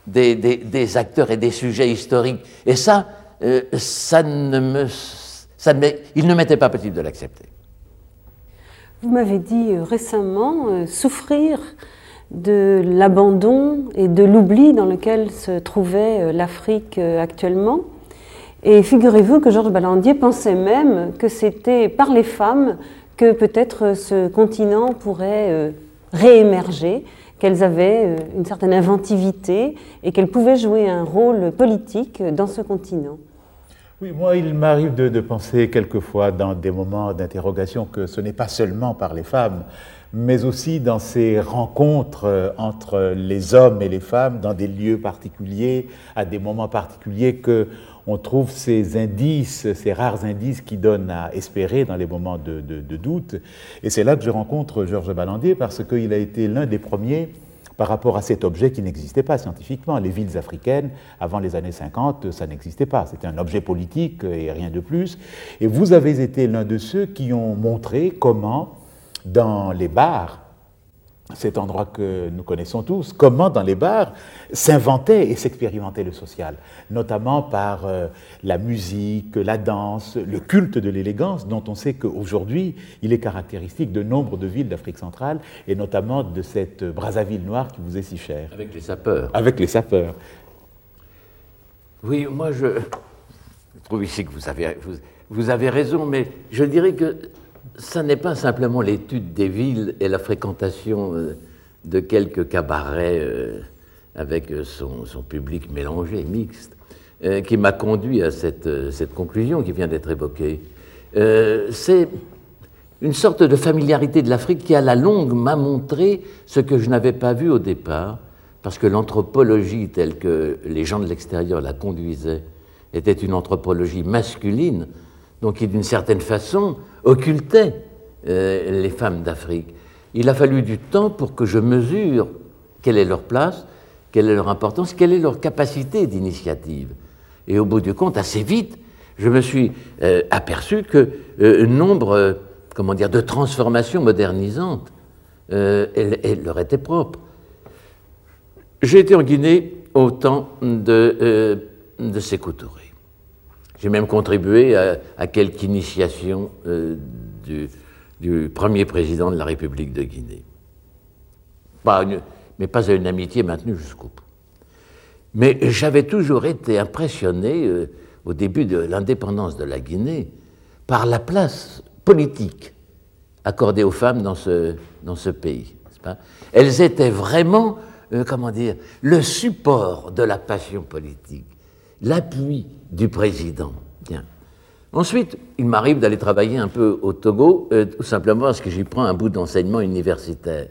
des, des, des acteurs et des sujets historiques. Et ça, euh, ça ne me, ça ne, il ne m'était pas possible de l'accepter. Vous m'avez dit récemment euh, souffrir de l'abandon et de l'oubli dans lequel se trouvait euh, l'Afrique euh, actuellement. Et figurez-vous que Georges Balandier pensait même que c'était par les femmes que peut-être ce continent pourrait euh, réémerger, qu'elles avaient euh, une certaine inventivité et qu'elles pouvaient jouer un rôle politique dans ce continent. Oui, moi, il m'arrive de, de penser quelquefois dans des moments d'interrogation que ce n'est pas seulement par les femmes, mais aussi dans ces rencontres entre les hommes et les femmes dans des lieux particuliers, à des moments particuliers, qu'on trouve ces indices, ces rares indices qui donnent à espérer dans les moments de, de, de doute. Et c'est là que je rencontre Georges Balandier, parce qu'il a été l'un des premiers par rapport à cet objet qui n'existait pas scientifiquement. Les villes africaines, avant les années cinquante, ça n'existait pas. C'était un objet politique et rien de plus. Et vous avez été l'un de ceux qui ont montré comment, dans les bars, cet endroit que nous connaissons tous, comment dans les bars s'inventait et s'expérimentait le social, notamment par euh, la musique, la danse, le culte de l'élégance, dont on sait qu'aujourd'hui, il est caractéristique de nombre de villes d'Afrique centrale, et notamment de cette Brazzaville noire qui vous est si chère. Avec les sapeurs. Avec les sapeurs. Oui, moi je, je trouve ici que vous avez, vous, vous avez raison, mais je dirais que ça n'est pas simplement l'étude des villes et la fréquentation euh, de quelques cabarets euh, avec son, son public mélangé, mixte, euh, qui m'a conduit à cette, euh, cette conclusion qui vient d'être évoquée. Euh, c'est une sorte de familiarité de l'Afrique qui, à la longue, m'a montré ce que je n'avais pas vu au départ, parce que l'anthropologie telle que les gens de l'extérieur la conduisaient était une anthropologie masculine, donc qui, d'une certaine façon, occultait euh, les femmes d'Afrique. Il a fallu du temps pour que je mesure quelle est leur place, quelle est leur importance, quelle est leur capacité d'initiative. Et au bout du compte, assez vite, je me suis euh, aperçu que euh, nombre, euh, comment dire, de transformations modernisantes euh, elles, elles leur étaient propres. J'ai été en Guinée au temps de, euh, de Sékou Touré. J'ai même contribué à, à quelque initiation euh, du, du premier président de la République de Guinée. Pas une, mais pas à une amitié maintenue jusqu'au bout. Mais j'avais toujours été impressionné, euh, au début de l'indépendance de la Guinée, par la place politique accordée aux femmes dans ce, dans ce pays. N'est-ce pas ? Elles étaient vraiment, euh, comment dire, le support de la passion politique, l'appui du président. Bien. Ensuite, il m'arrive d'aller travailler un peu au Togo, euh, tout simplement parce que j'y prends un bout d'enseignement universitaire.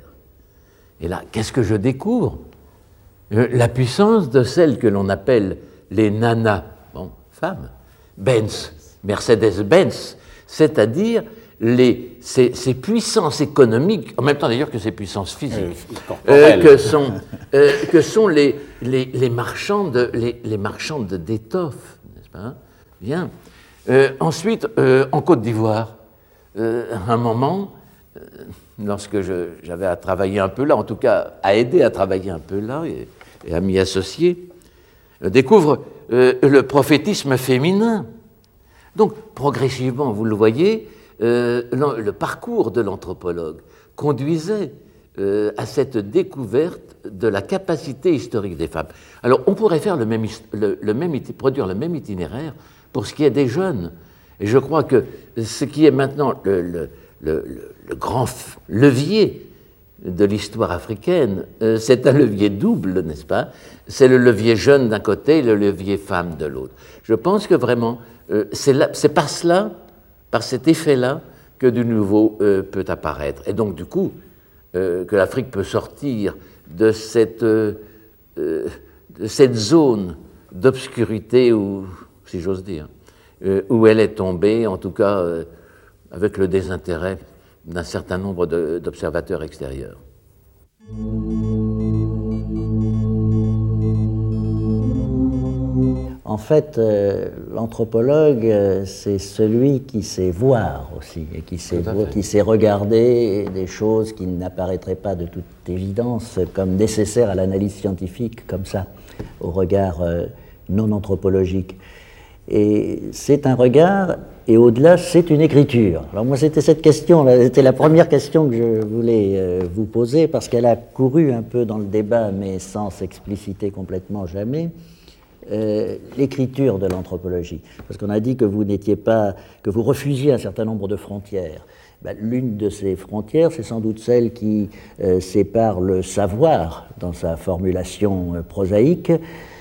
Et là, qu'est-ce que je découvre ? euh, La puissance de celles que l'on appelle les nanas, bon, femmes, Benz, Mercedes-Benz, c'est-à-dire les, ces, ces puissances économiques, en même temps d'ailleurs que ces puissances physiques, euh, que sont, euh, que sont les, les, les marchandes, les, les marchandes d'étoffes, n'est-ce pas ? Bien. Euh, ensuite, euh, en Côte d'Ivoire, euh, à un moment, euh, lorsque je, j'avais à travailler un peu là, en tout cas à aider à travailler un peu là et, et à m'y associer, euh, découvre euh, le prophétisme féminin. Donc, progressivement, vous le voyez, euh, le, le parcours de l'anthropologue conduisait euh, à cette découverte de la capacité historique des femmes. Alors, on pourrait faire le même, le, le même, produire le même itinéraire pour ce qui est des jeunes. Et je crois que ce qui est maintenant le, le, le, le grand levier de l'histoire africaine, euh, c'est un levier double, n'est-ce pas ? C'est le levier jeune d'un côté et le levier femme de l'autre. Je pense que vraiment, euh, c'est, là, c'est par cela, par cet effet-là, que du nouveau euh, peut apparaître. Et donc, du coup, euh, que l'Afrique peut sortir de cette, euh, euh, de cette zone d'obscurité, où, si j'ose dire, euh, où elle est tombée, en tout cas euh, avec le désintérêt d'un certain nombre de, d'observateurs extérieurs. En fait, euh, l'anthropologue, euh, c'est celui qui sait voir aussi, et qui sait, qui sait regarder des choses qui n'apparaîtraient pas de toute évidence comme nécessaires à l'analyse scientifique, comme ça, au regard euh, non anthropologique. Et c'est un regard, et au-delà, c'est une écriture. Alors moi, c'était cette question, c'était la première question que je voulais euh, vous poser, parce qu'elle a couru un peu dans le débat, mais sans s'expliciter complètement jamais. Euh, l'écriture de l'anthropologie, parce qu'on a dit que vous n'étiez pas, que vous refusiez un certain nombre de frontières. Ben, l'une de ces frontières, c'est sans doute celle qui euh, sépare le savoir, dans sa formulation euh, prosaïque,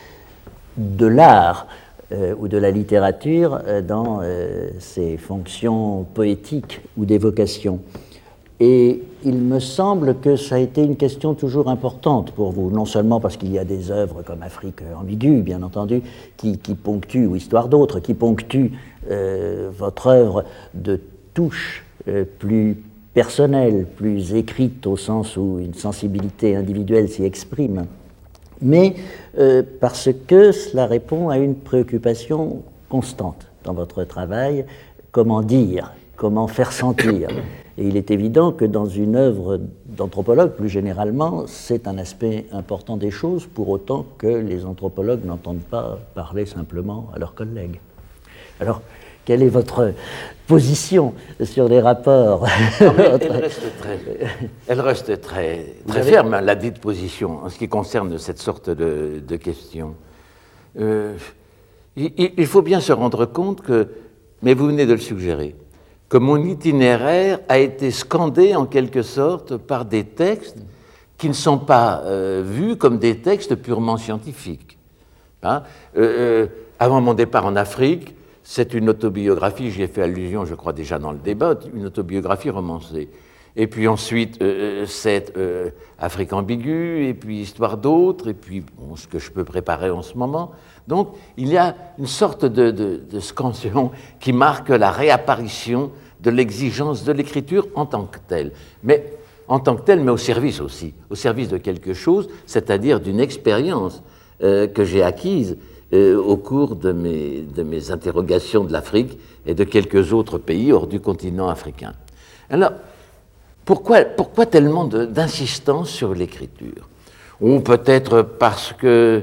de l'art euh, ou de la littérature euh, dans euh, ses fonctions poétiques ou d'évocation. Et il me semble que ça a été une question toujours importante pour vous, non seulement parce qu'il y a des œuvres comme Afrique ambiguë, bien entendu, qui, qui ponctuent, ou Histoire d'autres, qui ponctuent euh, votre œuvre de touches euh, plus personnelles, plus écrites au sens où une sensibilité individuelle s'y exprime, mais euh, parce que cela répond à une préoccupation constante dans votre travail, comment dire, comment faire sentir. Et il est évident que dans une œuvre d'anthropologue, plus généralement, c'est un aspect important des choses, pour autant que les anthropologues n'entendent pas parler simplement à leurs collègues. Alors, quelle est votre position sur les rapports? Non, mais elle reste très, elle reste très, très ferme, la dite position, en ce qui concerne cette sorte de, de question. Euh, il, il faut bien se rendre compte que, mais vous venez de le suggérer, que mon itinéraire a été scandé en quelque sorte par des textes qui ne sont pas euh, vus comme des textes purement scientifiques. Hein euh, euh, avant mon départ en Afrique, c'est une autobiographie, j'y ai fait allusion, je crois déjà dans le débat, une autobiographie romancée. Et puis ensuite, euh, c'est euh, Afrique ambiguë, et puis Histoire d'autres, et puis bon, ce que je peux préparer en ce moment. Donc, il y a une sorte de, de, de scansion qui marque la réapparition de l'exigence de l'écriture en tant que telle. Mais en tant que telle, mais au service aussi, au service de quelque chose, c'est-à-dire d'une expérience euh, que j'ai acquise euh, au cours de mes, de mes interrogations de l'Afrique et de quelques autres pays hors du continent africain. Alors, pourquoi, pourquoi tellement de, d'insistance sur l'écriture? Ou peut-être parce que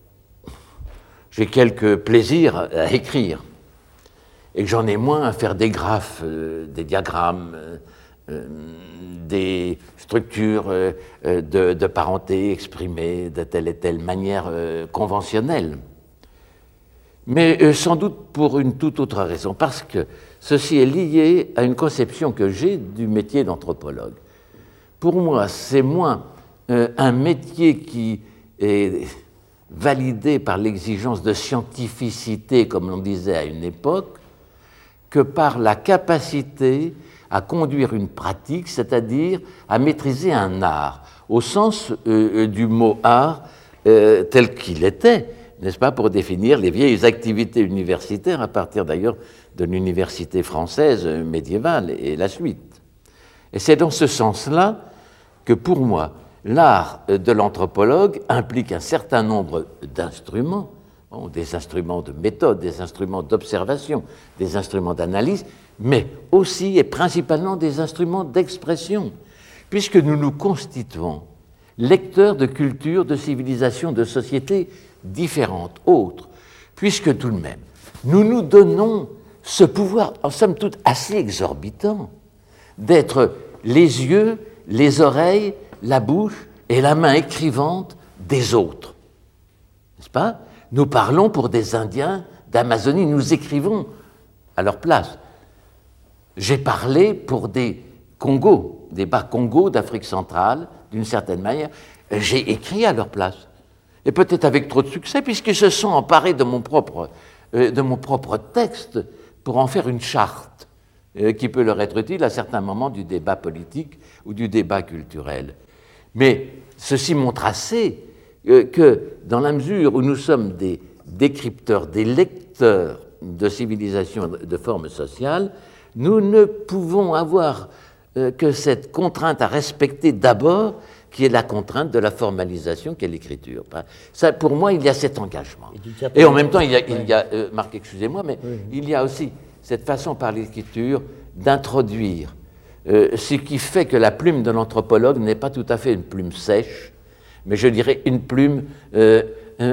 j'ai quelques plaisirs à écrire et que j'en ai moins à faire des graphes, euh, des diagrammes, euh, euh, des structures euh, de, de parenté exprimées de telle et telle manière euh, conventionnelle. Mais euh, sans doute pour une toute autre raison, parce que ceci est lié à une conception que j'ai du métier d'anthropologue. Pour moi, c'est moins euh, un métier qui est validé par l'exigence de scientificité, comme l'on disait à une époque, que par la capacité à conduire une pratique, c'est-à-dire à maîtriser un art, au sens euh, du mot art euh, tel qu'il était, n'est-ce pas, pour définir les vieilles activités universitaires, à partir d'ailleurs de l'université française médiévale et la suite. Et c'est dans ce sens-là que, pour moi, l'art de l'anthropologue implique un certain nombre d'instruments, bon, des instruments de méthode, des instruments d'observation, des instruments d'analyse, mais aussi et principalement des instruments d'expression, puisque nous nous constituons lecteurs de cultures, de civilisations, de sociétés différentes, autres, puisque tout de même, nous nous donnons ce pouvoir, en somme toute assez exorbitant, d'être les yeux, les oreilles, la bouche et la main écrivante des autres. N'est-ce pas? Nous parlons pour des Indiens d'Amazonie, nous écrivons à leur place. J'ai parlé pour des Congos, des Bas-Congos d'Afrique centrale, d'une certaine manière. J'ai écrit à leur place. Et peut-être avec trop de succès, puisqu'ils se sont emparés de mon propre, euh, de mon propre texte pour en faire une charte euh, qui peut leur être utile à certains moments du débat politique ou du débat culturel. Mais ceci montre assez euh, que dans la mesure où nous sommes des décrypteurs, des lecteurs de civilisations, de formes sociales, nous ne pouvons avoir euh, que cette contrainte à respecter d'abord qui est la contrainte de la formalisation qu'est l'écriture. Ça, pour moi, il y a cet engagement. Et, et en même temps, il y a, il y a euh, Marc, excusez-moi, mais oui. il y a aussi cette façon par l'écriture d'introduire euh, ce qui fait que la plume de l'anthropologue n'est pas tout à fait une plume sèche, mais je dirais une plume euh, un,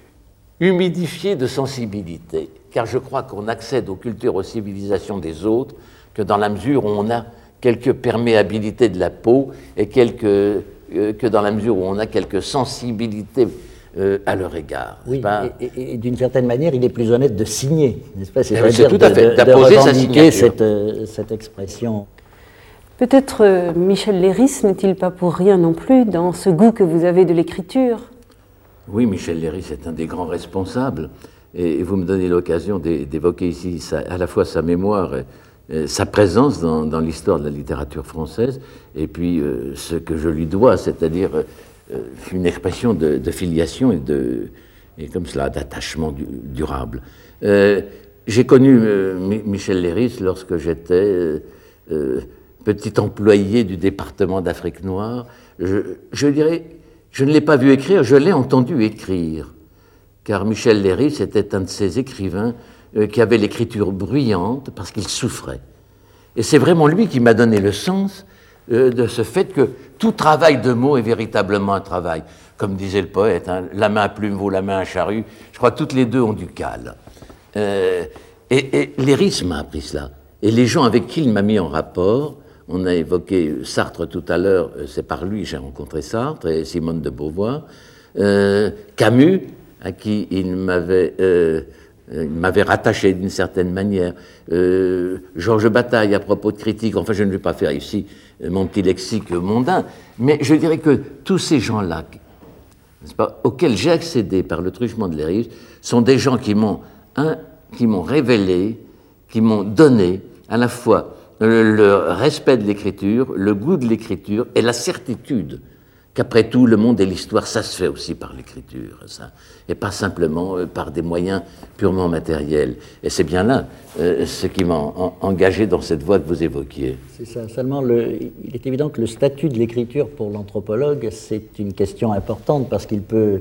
humidifiée de sensibilité, car je crois qu'on accède aux cultures, aux civilisations des autres que dans la mesure où on a quelques perméabilités de la peau et quelques, euh, que dans la mesure où on a quelques sensibilités euh, à leur égard. Oui, pas... et, et, et d'une certaine manière, il est plus honnête de signer, n'est-ce pas? C'est tout à fait, de, de revendiquer cette, euh, cette expression. Peut-être euh, Michel Leiris n'est-il pas pour rien non plus dans ce goût que vous avez de l'écriture? Oui, Michel Leiris est un des grands responsables, et, et vous me donnez l'occasion d'évoquer ici sa, à la fois sa mémoire et sa présence dans, dans l'histoire de la littérature française, et puis euh, ce que je lui dois, c'est-à-dire euh, une expression de, de filiation et, de, et comme cela, d'attachement du, durable. Euh, j'ai connu euh, Michel Leiris lorsque j'étais euh, euh, petit employé du département d'Afrique noire. Je, je dirais, je ne l'ai pas vu écrire, je l'ai entendu écrire, car Michel Leiris était un de ces écrivains Euh, qui avait l'écriture bruyante parce qu'il souffrait. Et c'est vraiment lui qui m'a donné le sens euh, de ce fait que tout travail de mots est véritablement un travail. Comme disait le poète, hein, la main à plume vaut la main à charrue. Je crois que toutes les deux ont du cal. Euh, et, et Leiris m'a appris cela. Et les gens avec qui il m'a mis en rapport, on a évoqué Sartre tout à l'heure, c'est par lui que j'ai rencontré Sartre et Simone de Beauvoir, euh, Camus, à qui il m'avait... Euh, Il m'avait rattaché d'une certaine manière. Euh, Georges Bataille, à propos de critique, enfin je ne vais pas faire ici mon petit lexique mondain, mais je dirais que tous ces gens-là, n'est-ce pas, auxquels j'ai accédé par le truchement de Leiris, sont des gens qui m'ont un, qui m'ont révélé, qui m'ont donné à la fois le, le respect de l'écriture, le goût de l'écriture et la certitude qu'après tout, le monde et l'histoire, ça se fait aussi par l'écriture, ça, et pas simplement euh, par des moyens purement matériels. Et c'est bien là euh, ce qui m'a en, engagé dans cette voie que vous évoquiez. C'est ça. Seulement, le, il est évident que le statut de l'écriture pour l'anthropologue, c'est une question importante parce qu'il peut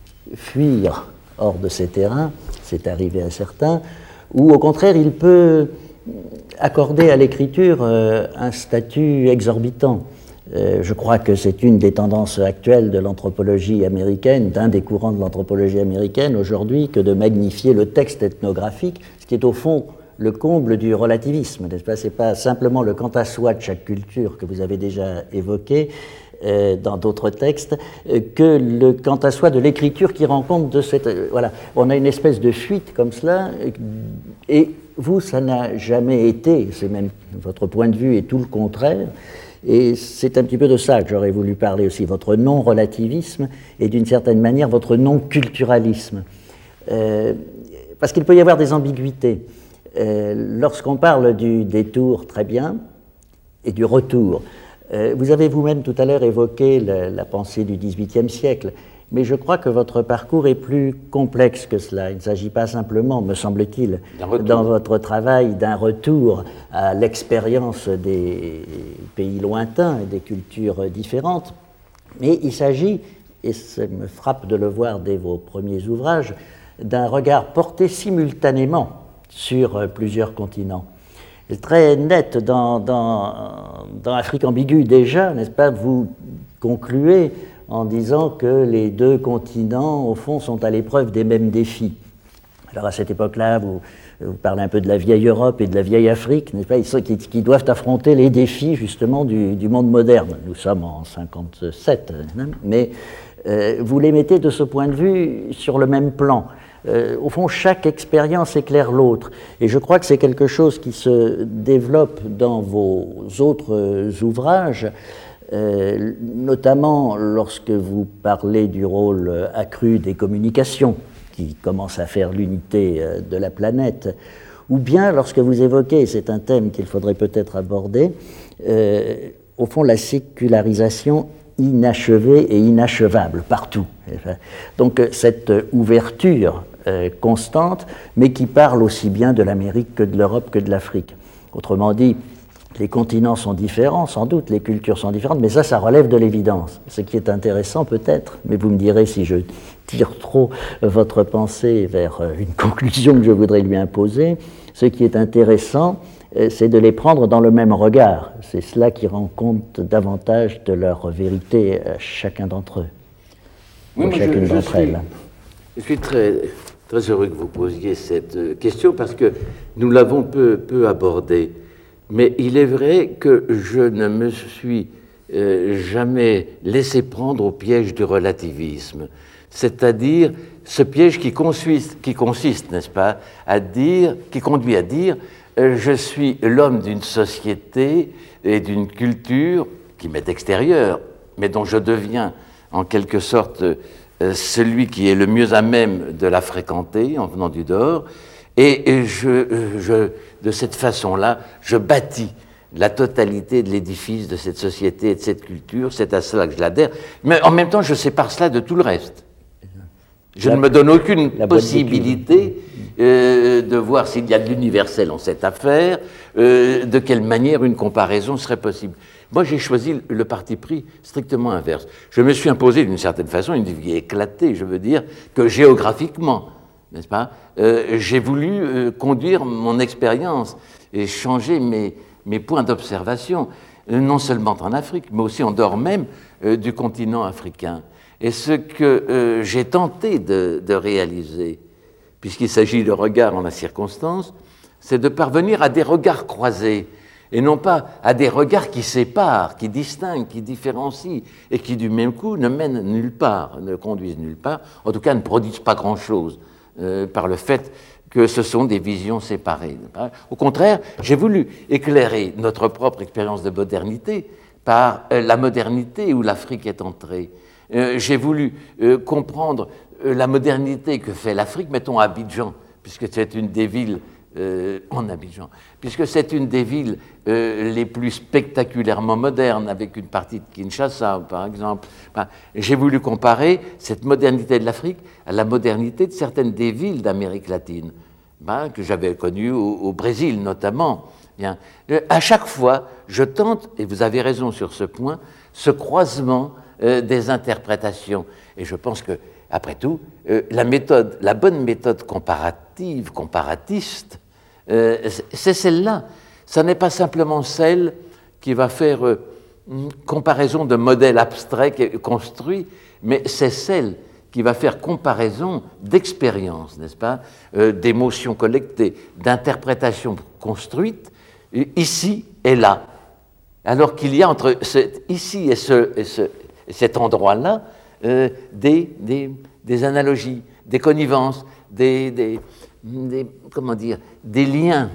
fuir hors de ces terrains, c'est arrivé à certains, ou au contraire, il peut accorder à l'écriture euh, un statut exorbitant. Euh, je crois que c'est une des tendances actuelles de l'anthropologie américaine, d'un des courants de l'anthropologie américaine aujourd'hui, que de magnifier le texte ethnographique, ce qui est au fond le comble du relativisme, n'est-ce pas? C'est pas simplement le quant à soi de chaque culture que vous avez déjà évoqué euh, dans d'autres textes, euh, que le quant à soi de l'écriture qui rend compte de cette... Euh, voilà, on a une espèce de fuite comme cela, euh, et vous, ça n'a jamais été, c'est même votre point de vue est tout le contraire. Et c'est un petit peu de ça que j'aurais voulu parler aussi, votre non-relativisme et d'une certaine manière votre non-culturalisme. Euh, parce qu'il peut y avoir des ambiguïtés. Euh, lorsqu'on parle du détour, très bien, et du retour, euh, vous avez vous-même tout à l'heure évoqué la, la pensée du dix-huitième siècle, mais je crois que votre parcours est plus complexe que cela. Il ne s'agit pas simplement, me semble-t-il, dans votre travail, d'un retour à l'expérience des pays lointains et des cultures différentes, mais il s'agit, et ça me frappe de le voir dès vos premiers ouvrages, d'un regard porté simultanément sur plusieurs continents. C'est très net dans, dans, dans Afrique ambiguë déjà, n'est-ce pas? Vous concluez en disant que les deux continents, au fond, sont à l'épreuve des mêmes défis. Alors à cette époque-là, vous, vous parlez un peu de la vieille Europe et de la vieille Afrique, n'est-ce pas, Ils, qui, qui doivent affronter les défis justement du, du monde moderne. Nous sommes en cinquante-sept, mais euh, vous les mettez de ce point de vue sur le même plan. Euh, au fond, chaque expérience éclaire l'autre. Et je crois que c'est quelque chose qui se développe dans vos autres ouvrages, Euh, notamment lorsque vous parlez du rôle accru des communications qui commencent à faire l'unité de la planète, ou bien lorsque vous évoquez, c'est un thème qu'il faudrait peut-être aborder, euh, au fond la sécularisation inachevée et inachevable partout. Donc cette ouverture euh, constante, mais qui parle aussi bien de l'Amérique que de l'Europe que de l'Afrique. Autrement dit, les continents sont différents, sans doute, les cultures sont différentes, mais ça, ça relève de l'évidence. Ce qui est intéressant peut-être, mais vous me direz si je tire trop votre pensée vers une conclusion que je voudrais lui imposer, ce qui est intéressant, c'est de les prendre dans le même regard. C'est cela qui rend compte davantage de leur vérité à chacun d'entre eux, oui, ou chacune je, je d'entre suis, elles. Je suis très, très heureux que vous posiez cette question parce que nous l'avons peu, peu abordée. Mais il est vrai que je ne me suis euh, jamais laissé prendre au piège du relativisme, c'est-à-dire ce piège qui consiste, qui consiste, n'est-ce pas, à dire, qui conduit à dire euh, je suis l'homme d'une société et d'une culture qui m'est extérieure, mais dont je deviens en quelque sorte euh, celui qui est le mieux à même de la fréquenter en venant du dehors. Et je, je, de cette façon-là, je bâtis la totalité de l'édifice de cette société et de cette culture. C'est à cela que je l'adhère. Mais en même temps, je sépare cela de tout le reste. Je la, ne me donne aucune possibilité euh, de voir s'il y a de l'universel en cette affaire, euh, de quelle manière une comparaison serait possible. Moi, j'ai choisi le parti pris strictement inverse. Je me suis imposé d'une certaine façon une vie éclatée, je veux dire, que géographiquement, n'est-ce pas, euh, j'ai voulu euh, conduire mon expérience et changer mes, mes points d'observation, euh, non seulement en Afrique, mais aussi en dehors même euh, du continent africain. Et ce que euh, j'ai tenté de, de réaliser, puisqu'il s'agit de regard en la circonstance, c'est de parvenir à des regards croisés, et non pas à des regards qui séparent, qui distinguent, qui différencient, et qui du même coup ne mènent nulle part, ne conduisent nulle part, en tout cas ne produisent pas grand-chose. Euh, par le fait que ce sont des visions séparées. Au contraire, j'ai voulu éclairer notre propre expérience de modernité par euh, la modernité où l'Afrique est entrée. Euh, j'ai voulu euh, comprendre euh, la modernité que fait l'Afrique, mettons à Abidjan, puisque c'est une des villes euh, en Abidjan, puisque c'est une des villes euh, les plus spectaculairement modernes, avec une partie de Kinshasa, par exemple. Enfin, j'ai voulu comparer cette modernité de l'Afrique à la modernité de certaines des villes d'Amérique latine, ben, que j'avais connues au, au Brésil notamment. Bien. À chaque fois, je tente, et vous avez raison sur ce point, ce croisement euh, des interprétations. Et je pense que, après tout, euh, la méthode, la bonne méthode comparative, comparatiste, euh, c'est celle-là. Ça n'est pas simplement celle qui va faire euh, une comparaison de modèles abstraits construits, mais c'est celle qui va faire comparaison d'expériences, n'est-ce pas, euh, d'émotions collectées, d'interprétations construites, ici et là. Alors qu'il y a entre ce, ici et, ce, et, ce, et cet endroit-là euh, des, des, des analogies, des connivences, des, des, des, comment dire, des liens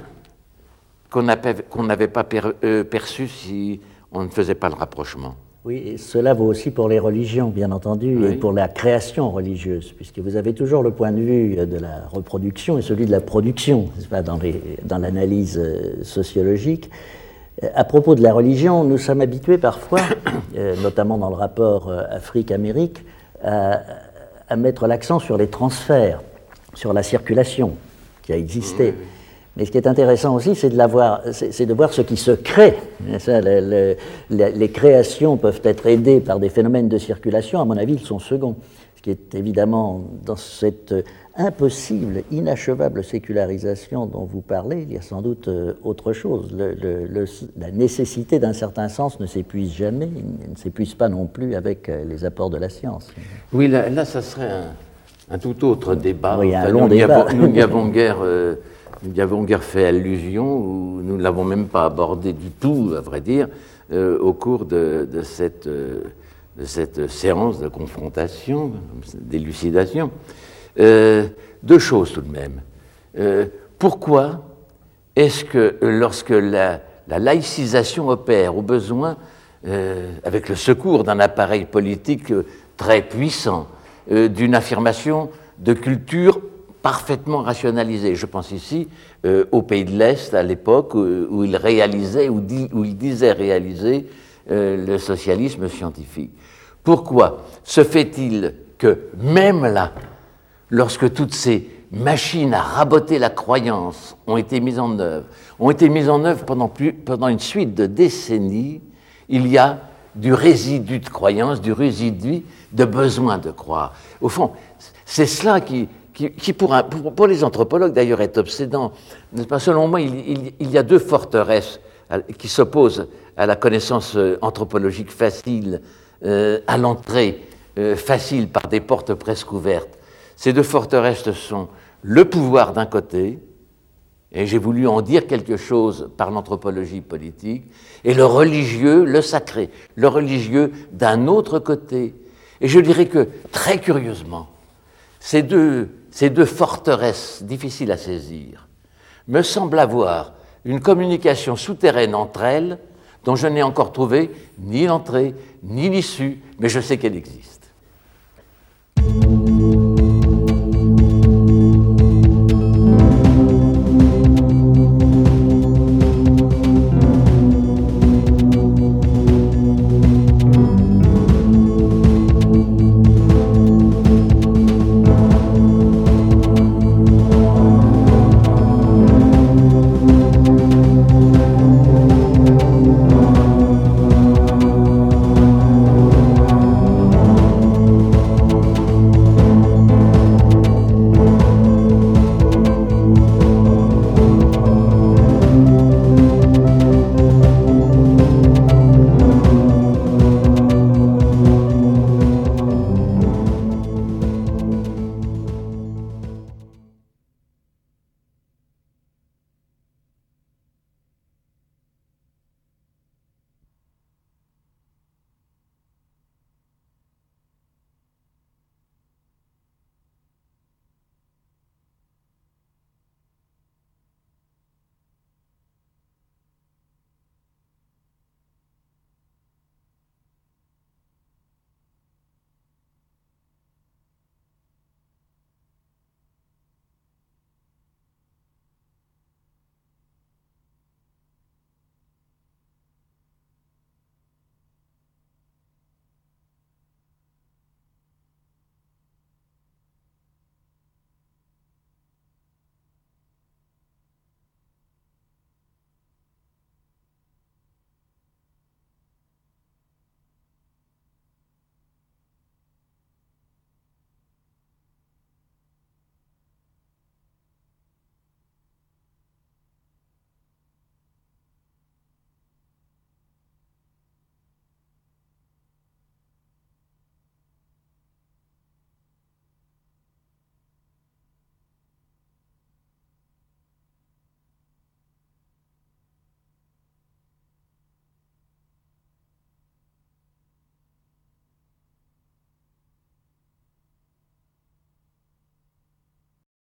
qu'on n'avait pas per, euh, perçus si on ne faisait pas le rapprochement. Oui, et cela vaut aussi pour les religions, bien entendu, oui. Et pour la création religieuse, puisque vous avez toujours le point de vue de la reproduction et celui de la production, n'est-ce pas, dans, les, dans l'analyse sociologique. À propos de la religion, nous sommes habitués parfois, euh, notamment dans le rapport Afrique-Amérique, à, à mettre l'accent sur les transferts, sur la circulation qui a existé. Oui, oui. Mais ce qui est intéressant aussi, c'est de, la voir, c'est, c'est de voir ce qui se crée. Ça, le, le, les, les créations peuvent être aidées par des phénomènes de circulation. À mon avis, ils sont seconds. Ce qui est évidemment dans cette impossible, inachevable sécularisation dont vous parlez, il y a sans doute autre chose. Le, le, le, la nécessité d'un certain sens ne s'épuise jamais, ne s'épuise pas non plus avec les apports de la science. Oui, là, là ça serait un, un tout autre débat. Oui, un enfin, long nous débat. Avons, nous n'y avons guère... Euh, Nous n'y avons guère fait allusion, ou nous ne l'avons même pas abordé du tout, à vrai dire, euh, au cours de, de, cette, euh, de cette séance de confrontation, d'élucidation. Euh, deux choses tout de même. Euh, pourquoi est-ce que lorsque la, la laïcisation opère au besoin, euh, avec le secours d'un appareil politique très puissant, euh, d'une affirmation de culture parfaitement rationalisé. Je pense ici euh, aux pays de l'Est, à l'époque où, où il réalisait, où, dit, où il disait réaliser euh, le socialisme scientifique. Pourquoi se fait-il que, même là, lorsque toutes ces machines à raboter la croyance ont été mises en œuvre, ont été mises en œuvre pendant, plus, pendant une suite de décennies, il y a du résidu de croyance, du résidu de besoin de croire. Au fond, c'est cela qui, qui, qui pour, un, pour, pour les anthropologues d'ailleurs est obsédant. N'est-ce pas? Selon moi, il, il, il y a deux forteresses qui s'opposent à la connaissance anthropologique facile, euh, à l'entrée euh, facile par des portes presque ouvertes. Ces deux forteresses sont le pouvoir d'un côté, et j'ai voulu en dire quelque chose par l'anthropologie politique, et le religieux, le sacré, le religieux d'un autre côté. Et je dirais que, très curieusement, ces deux, ces deux forteresses difficiles à saisir me semblent avoir une communication souterraine entre elles dont je n'ai encore trouvé ni l'entrée, ni l'issue, mais je sais qu'elle existe.